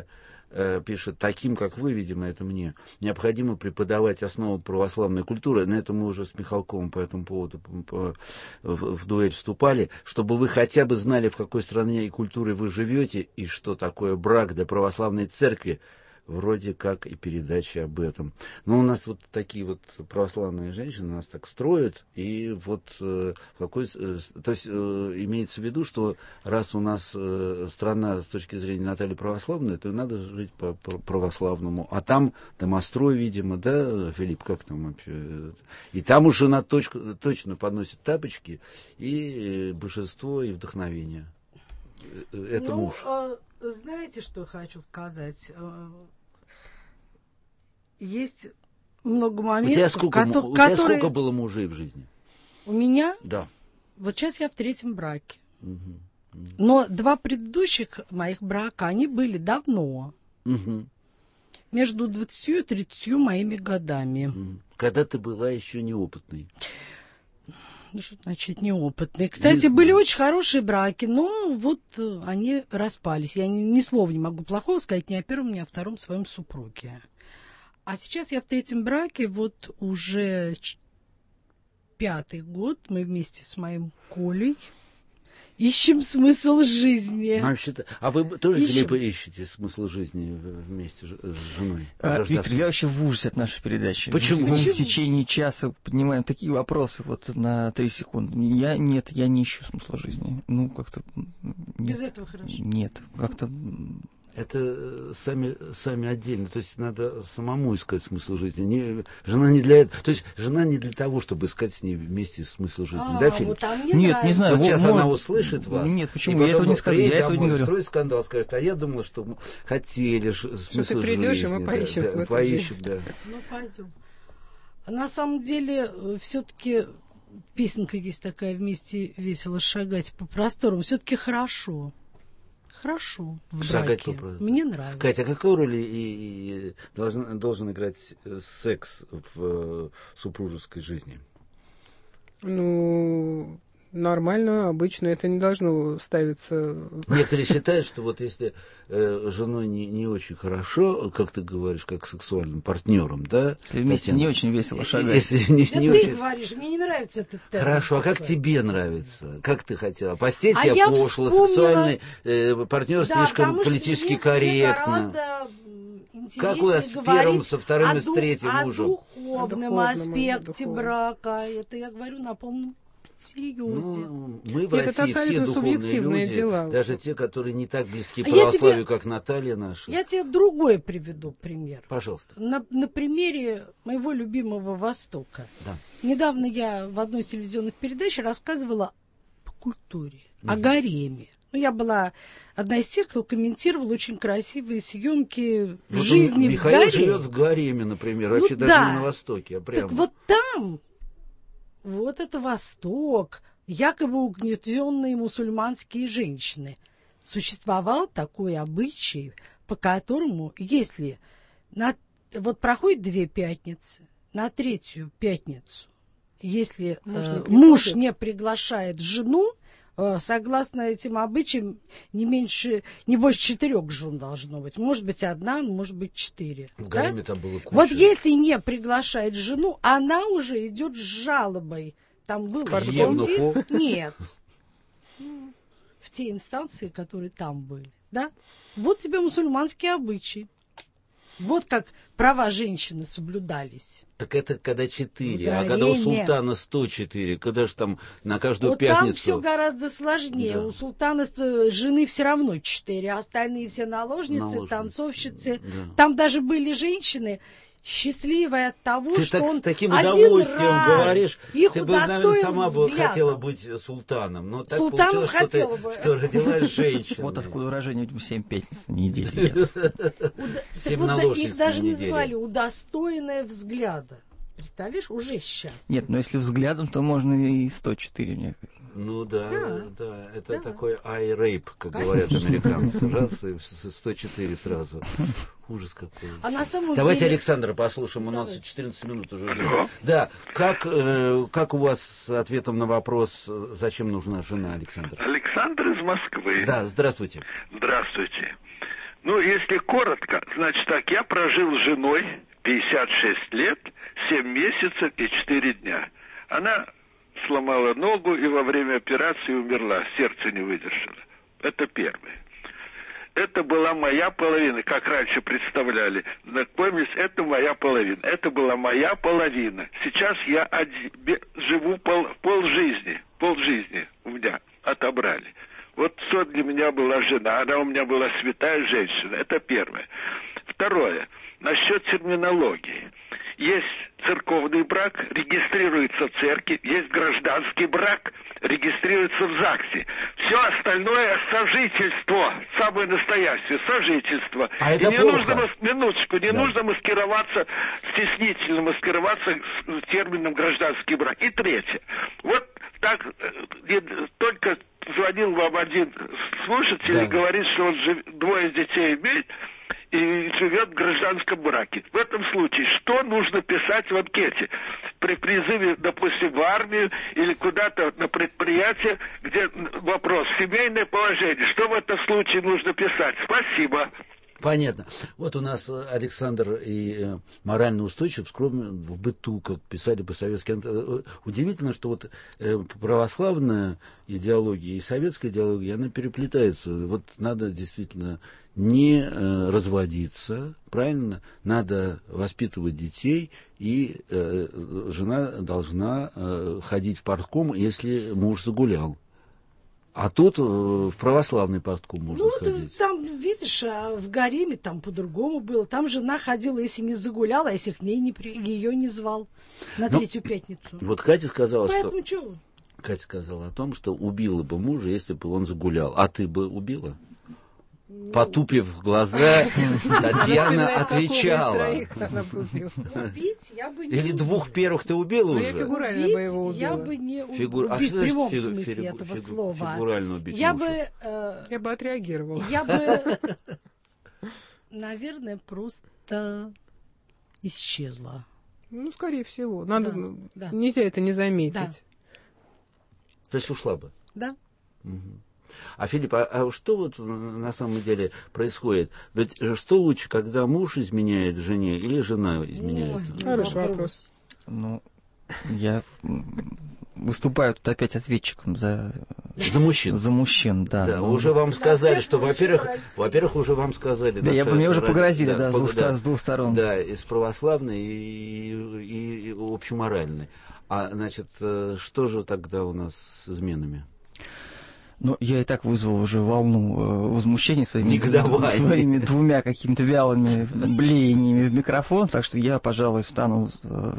э, пишет, таким, как вы, видимо, это мне, необходимо преподавать основы православной культуры. На это мы уже с Михалковым по этому поводу по, по, в, в дуэль вступали, чтобы вы хотя бы знали, в какой стране и культуре вы живете, и что такое брак для православной церкви, вроде как и передачи об этом. Но у нас вот такие вот православные женщины нас так строят, и вот э, какой, э, то есть э, имеется в виду, что раз у нас э, страна с точки зрения Натальи православная, то надо жить по, по православному. А там домострой, видимо, да, Филипп, как там вообще? И там уже жена точку, точно подносит тапочки, и божество, и вдохновение. Это ну, муж. А, знаете, что хочу сказать? Есть много моментов, у тебя сколько, ко- у которые... тебя сколько было мужей в жизни? У меня? Да. Вот сейчас я в третьем браке. Угу. Угу. Но два предыдущих моих брака, они были давно. Угу. Между двадцатью и тридцатью моими годами. Угу. Когда ты была еще неопытной. Ну, что значит неопытные? Кстати, не были очень хорошие браки, но вот они распались. Я ни, ни слова не могу плохого сказать ни о первом, ни о втором своем супруге. А сейчас я в третьем браке, вот уже пятый год мы вместе с моим Колей ищем смысл жизни. А, вообще-то, а вы тоже, ищем. Филипп, ищете смысл жизни вместе с женой? А, Виктор, я вообще в ужасе от нашей передачи. Почему? Мы Почему? в течение часа поднимаем такие вопросы вот на три секунды. Я нет, я не ищу смысла жизни. Ну, как-то... Без этого хорошо. Нет, как-то... Это сами, сами отдельно. То есть надо самому искать смысл жизни. Не, жена не для этого. То есть жена не для того, чтобы искать с ней вместе смысл жизни. А, да, Филипп? Вот, а мне нет, нравится. не знаю. Вот сейчас может... она услышит вас. Нет, почему? Я этого не скажу. Я этого не говорю. Строит скандал, скажет, а я думала, что мы хотели ж, смысл ты придешь, жизни. и мы поищем да, смысл поищем, жизни. Да. Ну, пойдем. На самом деле, все-таки песенка есть такая, вместе весело шагать по просторам. Все-таки хорошо. Хорошо в Шагать браке. по... Мне нравится. Катя, а какую роль и, и должен, должен играть секс в э, супружеской жизни? Ну, нормально, обычно это не должно ставиться... Некоторые считают, что вот если э, женой не, не очень хорошо, как ты говоришь, как сексуальным партнером, да? Если вместе Татьяна, не очень весело шагать. Если не, Это не ты очень... говоришь, мне не нравится этот термин. Хорошо, а как тебе нравится? Как ты хотела? Постель а тебе пошло, вспомнила... сексуальный э, партнер да, слишком политически корректно. Как у вас с первым, со вторым и с третьим мужем? О духовном, духовном аспекте духовном. брака. Это я говорю на полном серьезе. Ну, мы в Нет, это России все абсолютно духовные субъективные люди, дела. даже те, которые не так близки к А я православию, тебе- как Наталья наша. Я тебе другой приведу пример. Пожалуйста. На, на примере моего любимого Востока. Да. Недавно я в одной из телевизионных передач рассказывала о культуре, о гареме. Ну, я была одна из тех, кто комментировал очень красивые съемки Вот жизни он, в Михаил гареме. живет в гареме, например, Ну вообще да. даже не на Востоке, а прямо. Так вот там, вот это Восток, якобы угнетенные мусульманские женщины. Существовал такой обычай, по которому, если на, вот проходит две пятницы, на третью пятницу, если Муж э, не муж приходит. не приглашает жену, э, согласно этим обычаям, не меньше, не больше четырех жен должно быть. Может быть, одна, может быть, четыре. В да? гареме там было куча. Вот если не приглашает жену, она уже идет с жалобой. Там был Евнуху? Нет. В те инстанции, которые там были. Да? Вот тебе мусульманские обычаи. Вот как права женщины соблюдались. Так это когда четыре, В а когда у гареме. султана сто четыре, когда же там на каждую Вот там пятницу... все гораздо сложнее. Да. У султана ст- жены все равно четыре, а остальные все наложницы, Наложницы. танцовщицы. Да. Там даже были женщины, счастливые от того, Ты что так он с таким один удовольствием раз говоришь, их ты бы, наверное, удостоил сама бы взглядом. хотела быть султаном. Но так Султаном получилось, что, хотела ты, бы. что родилась женщиной. Вот откуда выражение семь пятниц на неделе. Уда- Так Семь вот, наложниц их даже на неделю. называли удостоенная взгляда. Представляешь, уже сейчас. Нет, но если взглядом, то можно и сто четыре, мне кажется. Ну да, Да. да, это Да. такой eye rape, как говорят американцы. Раз, и сто четыре сразу. Ужас какой. А на самом Давайте деле... Александра послушаем, у нас Давайте. четырнадцать минут уже. ждет. Да, как, э, как у вас с ответом на вопрос, зачем нужна жена, Александр? Александр из Москвы. Да, здравствуйте. Здравствуйте. Ну, если коротко, значит так, я прожил с женой пятьдесят шесть лет, семь месяцев и четыре дня. Она сломала ногу и во время операции умерла, сердце не выдержало. Это первое. Это была моя половина, как раньше представляли. Знакомились, это моя половина. Это была моя половина. Сейчас я один, живу пол, пол жизни, пол жизни у меня отобрали. Вот что для меня была жена, она у меня была святая женщина. Это первое. Второе. Насчет терминологии. Есть церковный брак, регистрируется в церкви, есть гражданский брак, регистрируется в ЗАГСе. Все остальное сожительство, самое настоящее, сожительство. А и это не плохо. нужно, минуточку, не Да. нужно маскироваться, стеснительно маскироваться с термином гражданский брак. И третье. Вот так, не, только звонил вам один слушатель Да. и говорит, что он жив, двое детей имеет, и живет в гражданском браке. В этом случае что нужно писать в анкете? При призыве, допустим, в армию или куда-то на предприятие, где вопрос семейное положение. Что в этом случае нужно писать? Спасибо. Понятно. Вот у нас Александр и э, морально устойчив, скромно в быту, как писали по-советски. Э, Удивительно, что вот э, православная идеология и советская идеология, она переплетается. Вот надо действительно не э, разводиться, правильно? Надо воспитывать детей, и э, жена должна э, ходить в партком, если муж загулял. А тут э, в православный партком можно Ну, ходить. там, видишь, а в гареме там по-другому было. Там жена ходила, если не загуляла, а если к ней не при... ее не звал на Ну, третью пятницу. Вот Катя сказала, Поэтому что... что? Катя сказала о том, что убила бы мужа, если бы он загулял. А ты бы убила? Потупив глаза, Татьяна отвечала. Убить я бы не Или двух первых ты убила уже? Я фигурально убить бы его убила. я бы не уб- Фигур- а убить что в значит прямом фигу- смысле фигу- этого фигу- слова. фигурально убить Я мужа? бы, э, Я бы отреагировала. я бы, наверное, просто исчезла. Ну, скорее всего. Надо, Да, да. Нельзя это не заметить. Да. То есть ушла бы? Да. Мгм. А, Филипп, а, а что вот на самом деле происходит? Ведь что лучше, когда муж изменяет жене или жена изменяет? Ой, Хороший вопрос. Ну, я м, выступаю тут опять ответчиком за... За мужчин. За мужчин, да. Да, Ну, уже вам сказали, всех что, мужчин во-первых, России. во-первых, уже вам сказали. Да, я, что мне уже ради- погрозили, да, с, пог- двух, ста- с двух сторон. Да, и с православной, и, и, и общеморальной. А, значит, э, что же тогда у нас с изменами? Ну, я и так вызвал уже волну э, возмущения своими, Негодования. своими двумя какими-то вялыми блеяниями в микрофон, так что я, пожалуй, стану, э,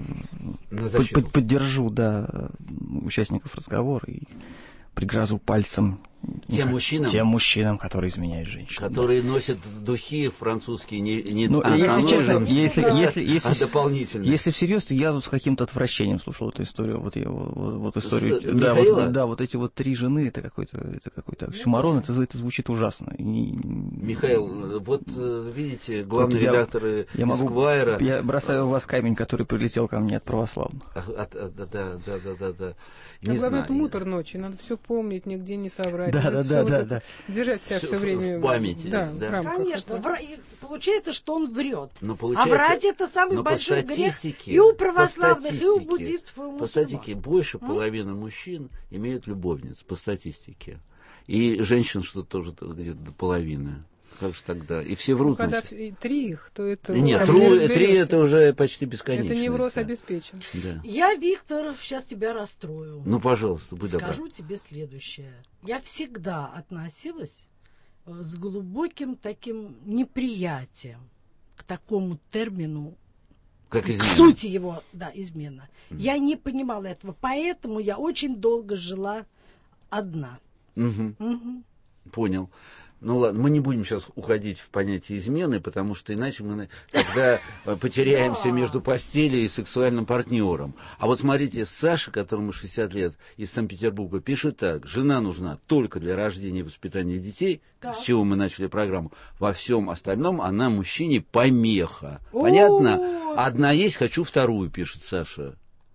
На под- защиту. под- поддержу, да, участников разговора и пригрозу пальцем Тем мужчинам? тем мужчинам, которые изменяют женщин. Которые носят духи французские, не, не Ну, если основной честно, же, если, а если, если, дополнительно. если всерьез, то я вот с каким-то отвращением слушал эту историю. Вот, я, вот, вот историю. С- Да, Михаила? вот, да, вот эти вот три жены, это какой-то, это какой-то оксюмарон, это, это звучит ужасно. И- Михаил, вот э, видите, главный Вот я- редактор я могу, Эсквайра... я бросаю в вас камень, который прилетел ко мне от православных. От- от- от- да, да, да, да, да, да. А Не главное, знаю. это мутор ночи. Надо все помнить, нигде не соврать. Да, Надо да, всё да, вот да, это да. Держать себя Всё все в- время в памяти, Да, да. в рамках Конечно, этого. вра- и получается, что он врет. Но А получается- врать это самый но по большой грех статистике- и у по православных, и у статистике- буддистов, и у По мусульман. статистике больше половины мужчин имеют любовниц, по статистике. И женщин что тоже где-то до половины. Как же тогда? И все Ну, врут, когда значит. в- три их, то это... Нет, там тру- не три разберёшься. это уже почти бесконечно. Это невроз обеспечен. Да. Я, Виктор, сейчас тебя расстрою. Ну, пожалуйста, будь добра. Скажу тебе следующее. Я всегда относилась э, с глубоким таким неприятием к такому термину, Как к измена. сути его, да, измена. Я не понимала этого, поэтому я очень долго жила одна. Мгм. Мгм. Понял. Ну ладно, мы не будем сейчас уходить в понятие измены, потому что иначе мы на- тогда э, потеряемся между постелью и сексуальным партнером. А вот смотрите, Саша, которому шестьдесят лет, из Санкт-Петербурга, пишет так: жена нужна только для рождения и воспитания детей, Так. с чего мы начали программу. Во всем остальном она мужчине помеха. Понятно? Одна есть, хочу вторую, пишет Саша.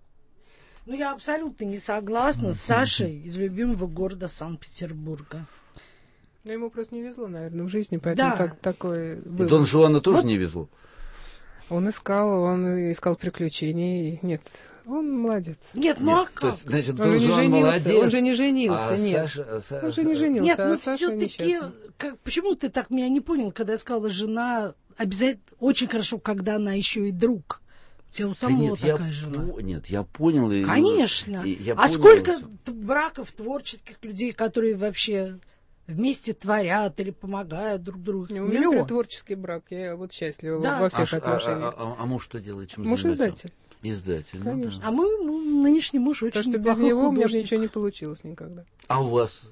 Ну, я абсолютно не согласна с Сашей из любимого города Санкт-Петербурга. Но ему просто не везло, наверное, в жизни, поэтому Да. так, такое было. И Дон Жуану тоже Вот. не везло. Он искал, он искал приключений. Нет, он молодец. Нет, ну а То как? есть, значит, Он Дон же не Жуан женился, молодец. он же не женился, а нет. Саша- а Са- Он же не женился, Нет, а ну Саша все-таки, несчастный. как, почему ты так меня не понял, когда я сказала, жена обязательно очень хорошо, когда она еще и друг. У тебя у Да самого нет, я такая жена. по- нет, я понял. И, Конечно. и я а понял, сколько что- т- браков творческих людей, которые вообще вместе творят или помогают друг другу? У меня, например, творческий брак. Я вот счастлива Да. во всех а, ш- а- отношениях. а- а- а муж что делает? Чем Муж занимается? издатель. Издатель, ну Конечно. да. А мой ну, нынешний муж очень Потому что без неплохой него у меня бы художник. ничего не получилось никогда. А у вас?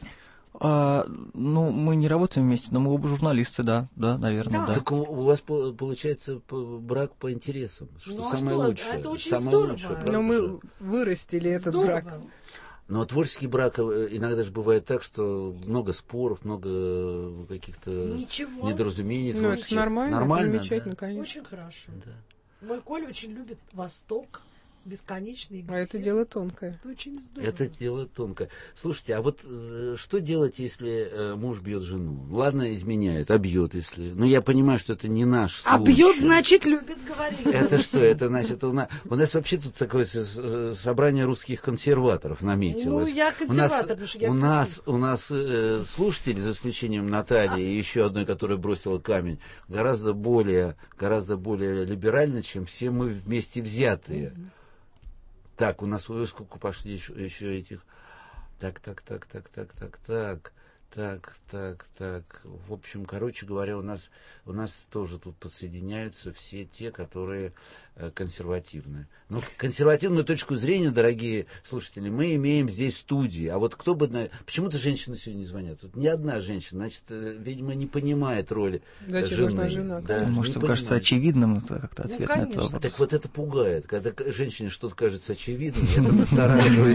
А, ну, мы не работаем вместе, но мы оба журналисты, да, да, наверное, да. Так у, у вас по- получается по- брак по интересам, что Ну, а самое что? лучшее. Это очень самое здорово. лучшее, Но правда Но мы же? вырастили этот Здорово. брак. Но творческий брак э, иногда же бывает так, что много споров, много каких-то Ничего. недоразумений. Ну, творческих. это нормально, Нормально, замечательно, да. конечно. Очень хорошо. Да. Мой Коля очень любит Восток, бесконечные беседы. А это дело тонкое. Это очень здорово. Это дело тонкое. Слушайте, а вот э, что делать, если э, муж бьет жену? Ладно, изменяет, а бьет, если... Ну, я понимаю, что это не наш случай. А бьет, значит, любит, говорили. Это что? Это значит, у нас, у нас вообще тут такое с- с- собрание русских консерваторов наметилось. Ну, я у нас, консерватор, потому что я у люблю. нас, у нас э, слушатели, за исключением Натальи и еще одной, которая бросила камень, гораздо более, гораздо более либерально, чем все мы вместе взятые. Так, у нас ой, сколько пошли еще, еще этих. Так, так, так, так, так, так, так. Так, так, так. В общем, короче говоря, у нас, у нас тоже тут подсоединяются все те, которые э, консервативные. Но консервативную точку зрения, дорогие слушатели, мы имеем здесь в студии. А вот кто бы... На... Почему-то женщины сегодня не звонят? Тут ни одна женщина, значит, э, видимо, не понимает роли э, Зачем жены. нужна жена? Да, Может, не им кажется понимает. очевидным это как-то Ну, ответ на этот конечно. вопрос. Так вот это пугает. Когда к- женщине что-то кажется очевидным, это настораживает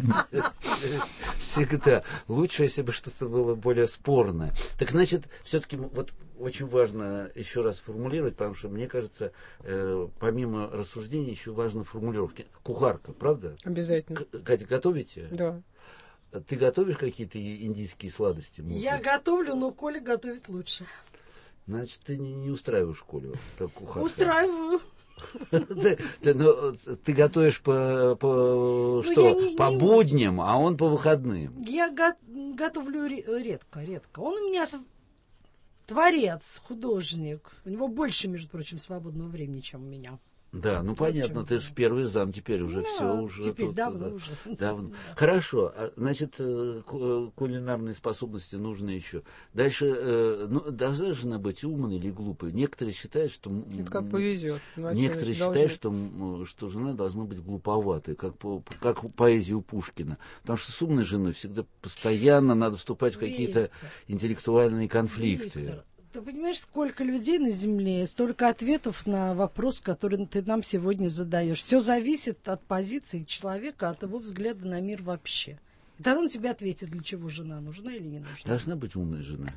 всегда. Лучше, если бы что-то было более спорное. Так значит, все-таки вот очень важно еще раз формулировать, потому что, мне кажется, э, помимо рассуждений, еще важно формулировки. Кухарка, правда? Обязательно. К- Катя, готовите? Да. Ты готовишь какие-то индийские сладости? может Я быть? готовлю, но Коля готовит лучше. Значит, ты не, не устраиваешь Колю, как кухарка. Устраиваю. Ты, ты, ну, ты готовишь по, по, что, я не- по не будням, а он по выходным. Я го- готовлю ре- редко, редко. Он у меня со- творец, художник. У него больше, между прочим, свободного времени, чем у меня. Да, ну понятно, ты же первый зам, теперь уже Да, все уже. теперь тут, давно да, уже. давно. Хорошо, а, значит, э, ку- кулинарные способности нужны еще. Дальше, э, ну, должна жена быть умной или глупой. Некоторые считают, что... м, Это как повезет. Ну, а Некоторые что, считают, должны? что, м, что жена должна быть глуповатой, как, по, как поэзию Пушкина. Потому что с умной женой всегда постоянно надо вступать в какие-то интеллектуальные конфликты. Виктор, ты понимаешь, сколько людей на Земле, столько ответов на вопрос, который ты нам сегодня задаешь. Все зависит от позиции человека, от его взгляда на мир вообще. И тогда он тебе ответит, для чего жена нужна или не нужна. Должна быть умная жена.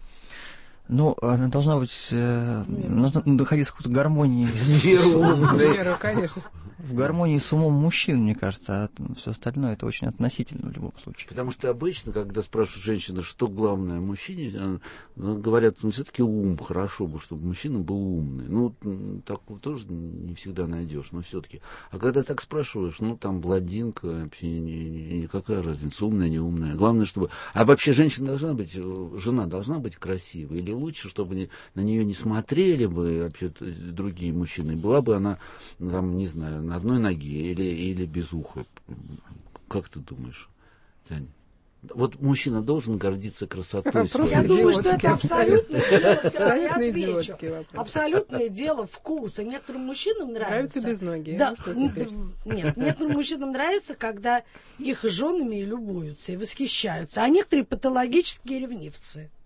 Ну, она должна быть... Э, должна находиться в какой-то гармонии. с- Вера, конечно. В гармонии с умом мужчин, мне кажется, а все остальное это очень относительно в любом случае. Потому что обычно, когда спрашивают женщины, что главное в мужчине, э, ну, говорят, ну, все-таки ум, хорошо бы, чтобы мужчина был умный. Ну, м, такого тоже не всегда найдешь, но все-таки. А когда так спрашиваешь, ну, там, блондинка, вообще не- не- не- какая разница, умная, не умная. Главное, чтобы... А вообще женщина должна быть, э, жена должна быть красивой, или лучше, чтобы не, на нее не смотрели бы вообще другие мужчины, была бы она, там, не знаю, на одной ноге или, или без уха. Как ты думаешь, Таня? Вот мужчина должен гордиться красотой своей. Я думаю, что Идиотский, это абсолютное дело, все равно я Абсолютно отвечу. идиотский вопрос. Абсолютное дело вкуса. Некоторым мужчинам нравится. Нравится без ноги, Да, ну что теперь? нет, некоторым мужчинам нравится, когда их женами любуются и восхищаются, а некоторые патологические ревнивцы.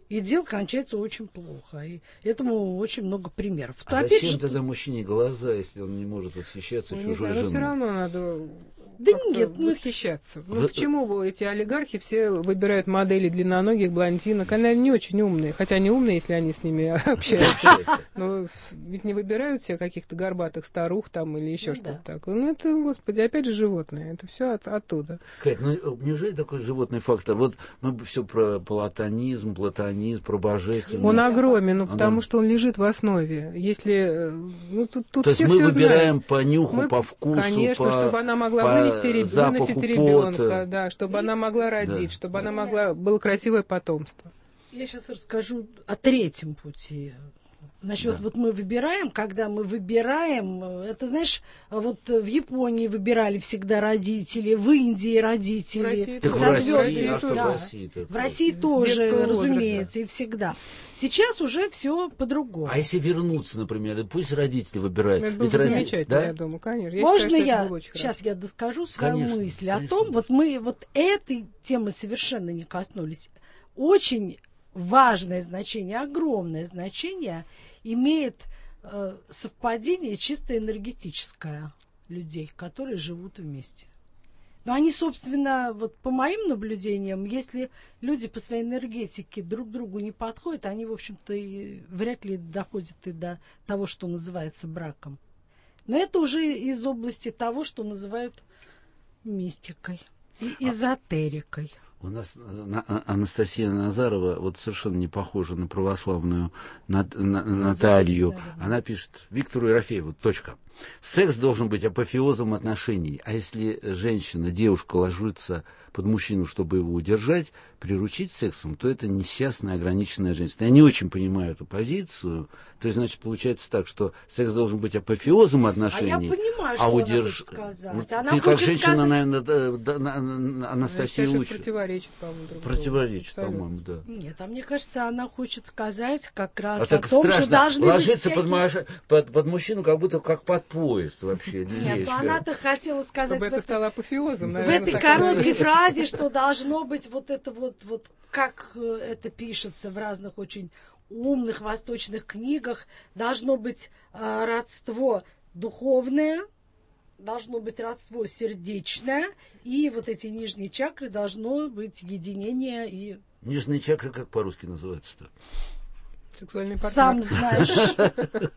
И дело кончается очень плохо. И этому очень много примеров. А То, зачем же... тогда мужчине глаза, если он не может восхищаться ну, чужой не знаю, женой? но все равно надо да нет, ну... восхищаться. Ну, Вы... к чему эти олигархи все выбирают модели длинноногих блондинок? Они не очень умные. Хотя они умные, если они с ними общаются. Но ведь не выбирают себе каких-то горбатых старух там или еще что-то такое. Ну, это, господи, опять же животные. Это все от, оттуда. Кать, ну неужели такой животный фактор? Вот мы все про платонизм, платонизм, про божественность. Он огромен, ну, потому что он лежит в основе. Если... Ну, тут, тут То все есть мы все выбираем знают. по нюху, мы, по вкусу, конечно, по, чтобы она могла по вынести, выносить ребенка, пота. да, чтобы она могла родить, Да. чтобы она могла... Было красивое потомство. Я сейчас расскажу о третьем пути. Насчет Да. вот мы выбираем, когда мы выбираем, это знаешь, вот в Японии выбирали всегда родители, в Индии родители, В России, со в звёздами. России, а что Да. в России такое? В России С тоже, детского разумеется, возраста. и всегда. Сейчас уже все по-другому. А если вернуться, например, и пусть родители выбирают. Это было Ведь бы роди- замечательно, да? я думаю, конечно. Я Можно считаю, что это я было очень сейчас хорошо. я доскажу свою Конечно, мысль о конечно. том, вот мы вот этой темы совершенно не коснулись. Очень важное значение, огромное значение имеет э, совпадение чисто энергетическое людей, которые живут вместе. Но они, собственно, вот по моим наблюдениям, если люди по своей энергетике друг другу не подходят, они, в общем-то, и вряд ли доходят и до того, что называется браком. Но это уже из области того, что называют мистикой и эзотерикой. У нас на- Анастасия Назарова вот совершенно не похожа на православную Нат- на- Наталью. Она пишет Виктору Ерофееву, точка. Секс должен быть апофеозом отношений. А если женщина, девушка ложится под мужчину, чтобы его удержать, приручить сексом, то это несчастная, ограниченная женщина. Я не очень понимаю эту позицию. То есть, значит, получается так, что секс должен быть апофеозом отношений. А я понимаю, что а она удерж... хочет сказать. Вот Она ты как хочет женщина, сказать... наверное, да, да, на- на- Анастасия Сейчас учит. противоречит, по-моему, друг другу. Противоречит, Абсолютно. по-моему, да. Нет, а мне кажется, она хочет сказать как раз А о так том, страшно что должны ложиться быть под, всякие... маш... под, под мужчину, как будто как под поезд вообще. Нет, ну она-то хотела сказать Чтобы в, это этой, стало апофеозом, в наверное. этой так короткой говорили. фразе, что должно быть вот это вот, вот как э, это пишется в разных очень умных восточных книгах, должно быть э, родство духовное, должно быть родство сердечное, и вот эти нижние чакры должно быть единение и... Нижние чакры как по-русски называются-то? Сексуальный партнер. Сам знаешь.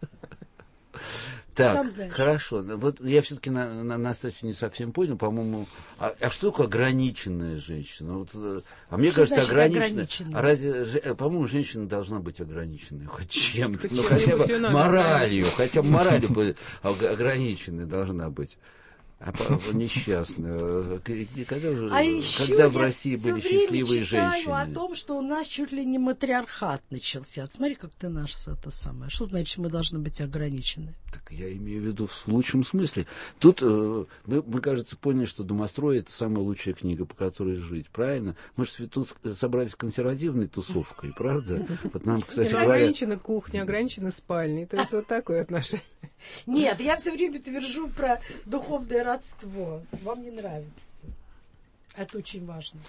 Так, Сам знаешь. хорошо. Вот я все-таки на, на Настасью не совсем понял, по-моему. А, а что такое ограниченная женщина? Вот, э, а мне Что кажется, значит ограниченная. ограниченная? А разве, же- э, по-моему, женщина должна быть ограниченной хоть чем-то. Хоть Ну, чем-нибудь хотя бы её надо моралью. Хотя бы моралью бы ог- ограниченной должна быть. А по- несчастная. К- и Когда, же- А еще когда в я России всё были время счастливые читаю женщины? о том, что у нас чуть ли не матриархат начался. Смотри, как ты наш это самое. Что значит, мы должны быть ограничены? Так я имею в виду в лучшем смысле. Тут э, мы, мы, кажется, поняли, что «Домострой» — это самая лучшая книга, по которой жить. Правильно? Мы же тут собрались консервативной тусовкой, правда? Вот нам, кстати, Не, ну, говорят... ограничена кухня, ограничена спальня. То есть вот такое отношение. Нет, я все время твержу про духовное родство. Вам не нравится. Это очень важно.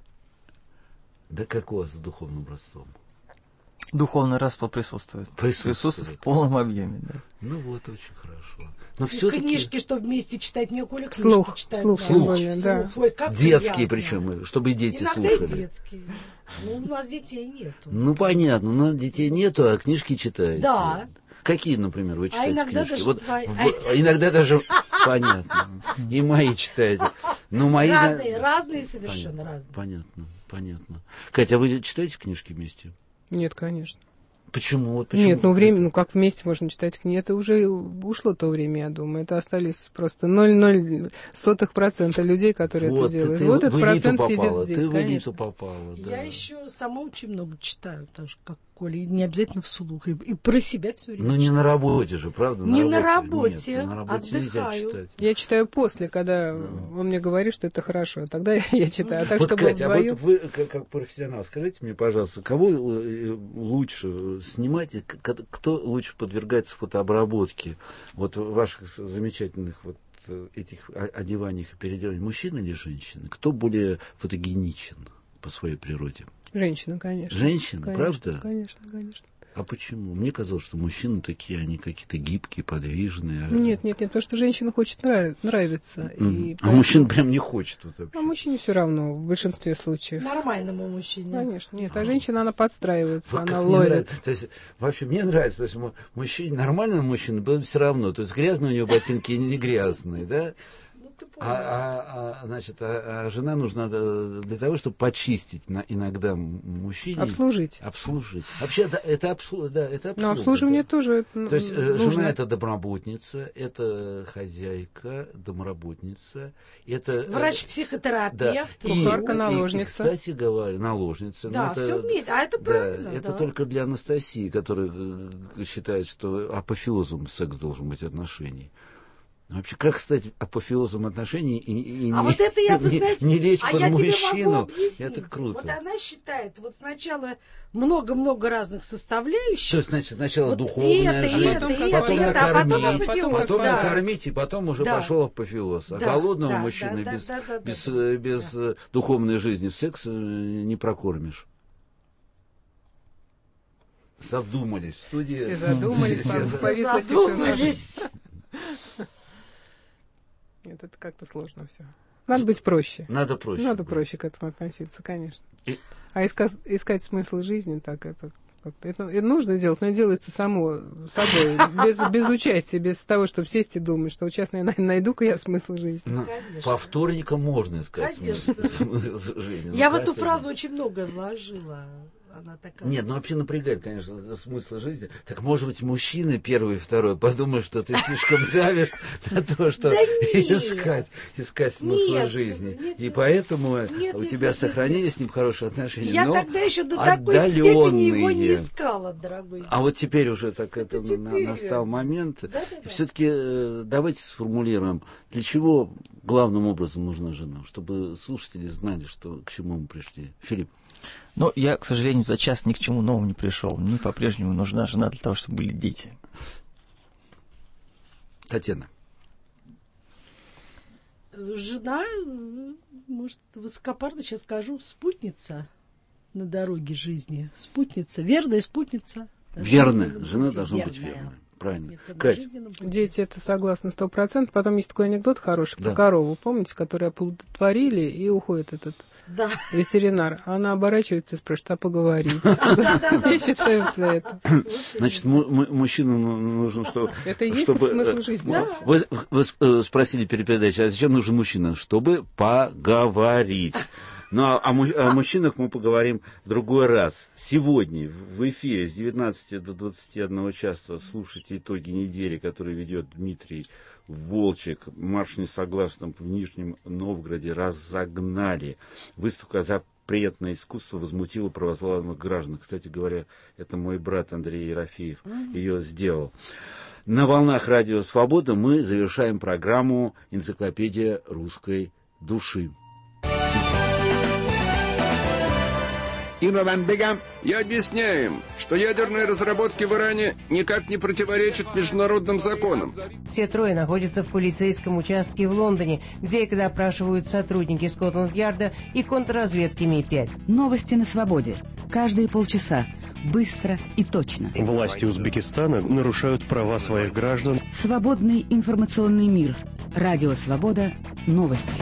Да как у вас с духовным родством? Духовное родство присутствует. Присутствует. Присутствует в полном объеме, да. Ну вот, очень хорошо. Но И все-таки... книжки, чтобы вместе читать. Мне Коля книжки Слух, читает. слух, да. тем более, да. Ой, как Детские приятно. причем, чтобы и дети Иногда слушали. и детские. Ну, у нас детей нету. Ну, понятно, но детей нету, а книжки читаете. Да. Какие, например, вы читаете иногда книжки? даже Вот твои- в- а иногда даже... Понятно. И мои читаете. Но мои... Разные, разные совершенно Понятно, разные. понятно, понятно. Катя, а вы читаете книжки вместе? Нет, конечно. Почему? Вот почему? Нет, ну время, ну как вместе можно читать книги? Это уже ушло то время, я думаю. Это остались просто ноль ноль сотых процента людей, которые Вот, это делают. ты Вот в этот элиту процент попала, сидит ты здесь, в элиту конечно. попала, да. Я еще сама очень много читаю, так же, как Коля, и не обязательно вслух, и, и про себя все время. Ну не на работе же, правда? Не на работе, Нет, на работе нельзя отдыхаю. читать. Я читаю после, когда он мне говорит, что это хорошо. Тогда я читаю. А так, Вот, чтобы Катя, а вдвоем... вот вы, как, как профессионал, скажите мне, пожалуйста, кого э, лучше снимать, и к- кто лучше подвергается фотообработке вот ваших с- замечательных вот э, этих о- одеваниях и переодеваниях, мужчина или женщина? Кто более фотогеничен? по своей природе? Женщина, конечно. Женщина, конечно, правда? Конечно, конечно. А почему? Мне казалось, что мужчины такие, они какие-то гибкие, подвижные. Нет, нет, нет, потому что женщина хочет нрав... нравиться. Mm-hmm. И а поэтому... мужчина прям не хочет. Вот вообще. А мужчине все равно, в большинстве случаев. Нормальному мужчине. Конечно, нет. А женщина, она подстраивается, вот она ловит. То есть, вообще, мне нравится, то есть, мужчине, нормальному мужчине было все равно. То есть, грязные у него ботинки не грязные, да? А, а, а, значит, а, а жена нужна для того, чтобы почистить на, иногда мужчине. Обслужить. Обслужить. Вообще, да, это, обслу, да, это обслуга. Но обслуживание да. тоже То есть, нужно. Жена это домработница, это хозяйка, домработница, это... Врач-психотерапевт. Да. Кухарка, наложница. И, кстати говоря, наложница. Да, это, все вместе. А это правильно. Да, это да. только для Анастасии, которая считает, что апофеозом секс должен быть отношений. Вообще, как стать апофеозом отношений и, и а не, вот это я бы, не, знаете, не лечь а под я мужчину? тебе могу объяснить. Это круто. Вот она считает, вот сначала много-много разных составляющих. То есть, значит, сначала вот духовная это, жизнь, это, потом, это, потом это, накормить, а потом, потом, потом да. накормить, и потом уже да. пошел апофеоз. А да, голодного да, мужчины да, без, да, да, без, да, без да. духовной жизни секс не прокормишь. Задумались в студии. Все задумались, все повисла тишина. Нет, это как-то сложно все. Надо быть проще. Надо проще. Надо проще к этому относиться, конечно. И... А искать, искать смысл жизни, так это, это, это нужно делать, но делается само собой, без, без участия, без того, чтобы сесть и думать, что сейчас я найду-ка я смысл жизни. Ну, по вторникам можно искать смысл, смысл жизни. Я в эту фразу очень много вложила. Она такая... Нет, ну вообще напрягает, конечно, смысл жизни. Так, может быть, мужчины первый и второй подумают, что ты слишком давишь на то, что искать, искать смысл жизни. И поэтому у тебя сохранились с ним хорошие отношения. Я тогда еще до такой степени его не искала, дорогой. А вот теперь уже так это настал момент. Все-таки давайте сформулируем, для чего главным образом нужна жена, чтобы слушатели знали, что к чему мы пришли. Филипп. Но я, к сожалению, за час ни к чему новому не пришел. Мне по-прежнему нужна жена для того, чтобы были дети. Татьяна. Жена, может, высокопарно сейчас скажу, спутница на дороге жизни. Спутница, верная спутница. Верная. Жена должна быть верной. Правильно. Кать. Дети, это согласна сто процентов. Потом есть такой анекдот хороший про да. корову. Помните, которую оплодотворили, и уходит этот да. ветеринар. Она оборачивается и спрашивает, а поговорить. Я считаю, что это. Значит, мужчинам нужно, чтобы... Это и есть смысл жизни. Вы спросили перед передачей, а зачем нужен мужчина? Чтобы поговорить. Ну, а о мужчинах мы поговорим в другой раз. Сегодня в эфире с девятнадцати до двадцати одного часа слушайте итоги недели, которые ведет Дмитрий Волчек. Марш несогласных в Нижнем Новгороде разогнали. Выставка «Запретное искусство» возмутила православных граждан. Кстати говоря, это мой брат Андрей Ерофеев mm-hmm. ее сделал. На волнах Радио Свобода мы завершаем программу «Энциклопедия русской души». Я объясняю им, что ядерные разработки в Иране никак не противоречат международным законам. Все трое находятся в полицейском участке в Лондоне, где их допрашивают сотрудники Скотланд-Ярда и контрразведки Ми пять. Новости на свободе. Каждые полчаса. Быстро и точно. Власти Узбекистана нарушают права своих граждан. Свободный информационный мир. Радио Свобода. Новости.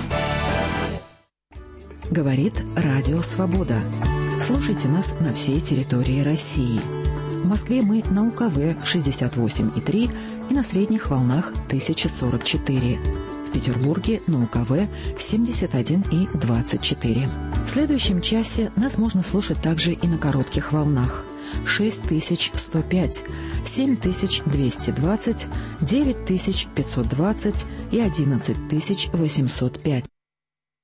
Говорит Радио Свобода. Слушайте нас на всей территории России. В Москве мы на У Ка В шестьдесят восемь и три и на средних волнах тысяча сорок четыре. В Петербурге на У Ка В семьдесят один и двадцать четыре. В следующем часе нас можно слушать также и на коротких волнах. шесть тысяч сто пять, семь тысяч двести двадцать, девять тысяч пятьсот двадцать и одиннадцать тысяч восемьсот пять.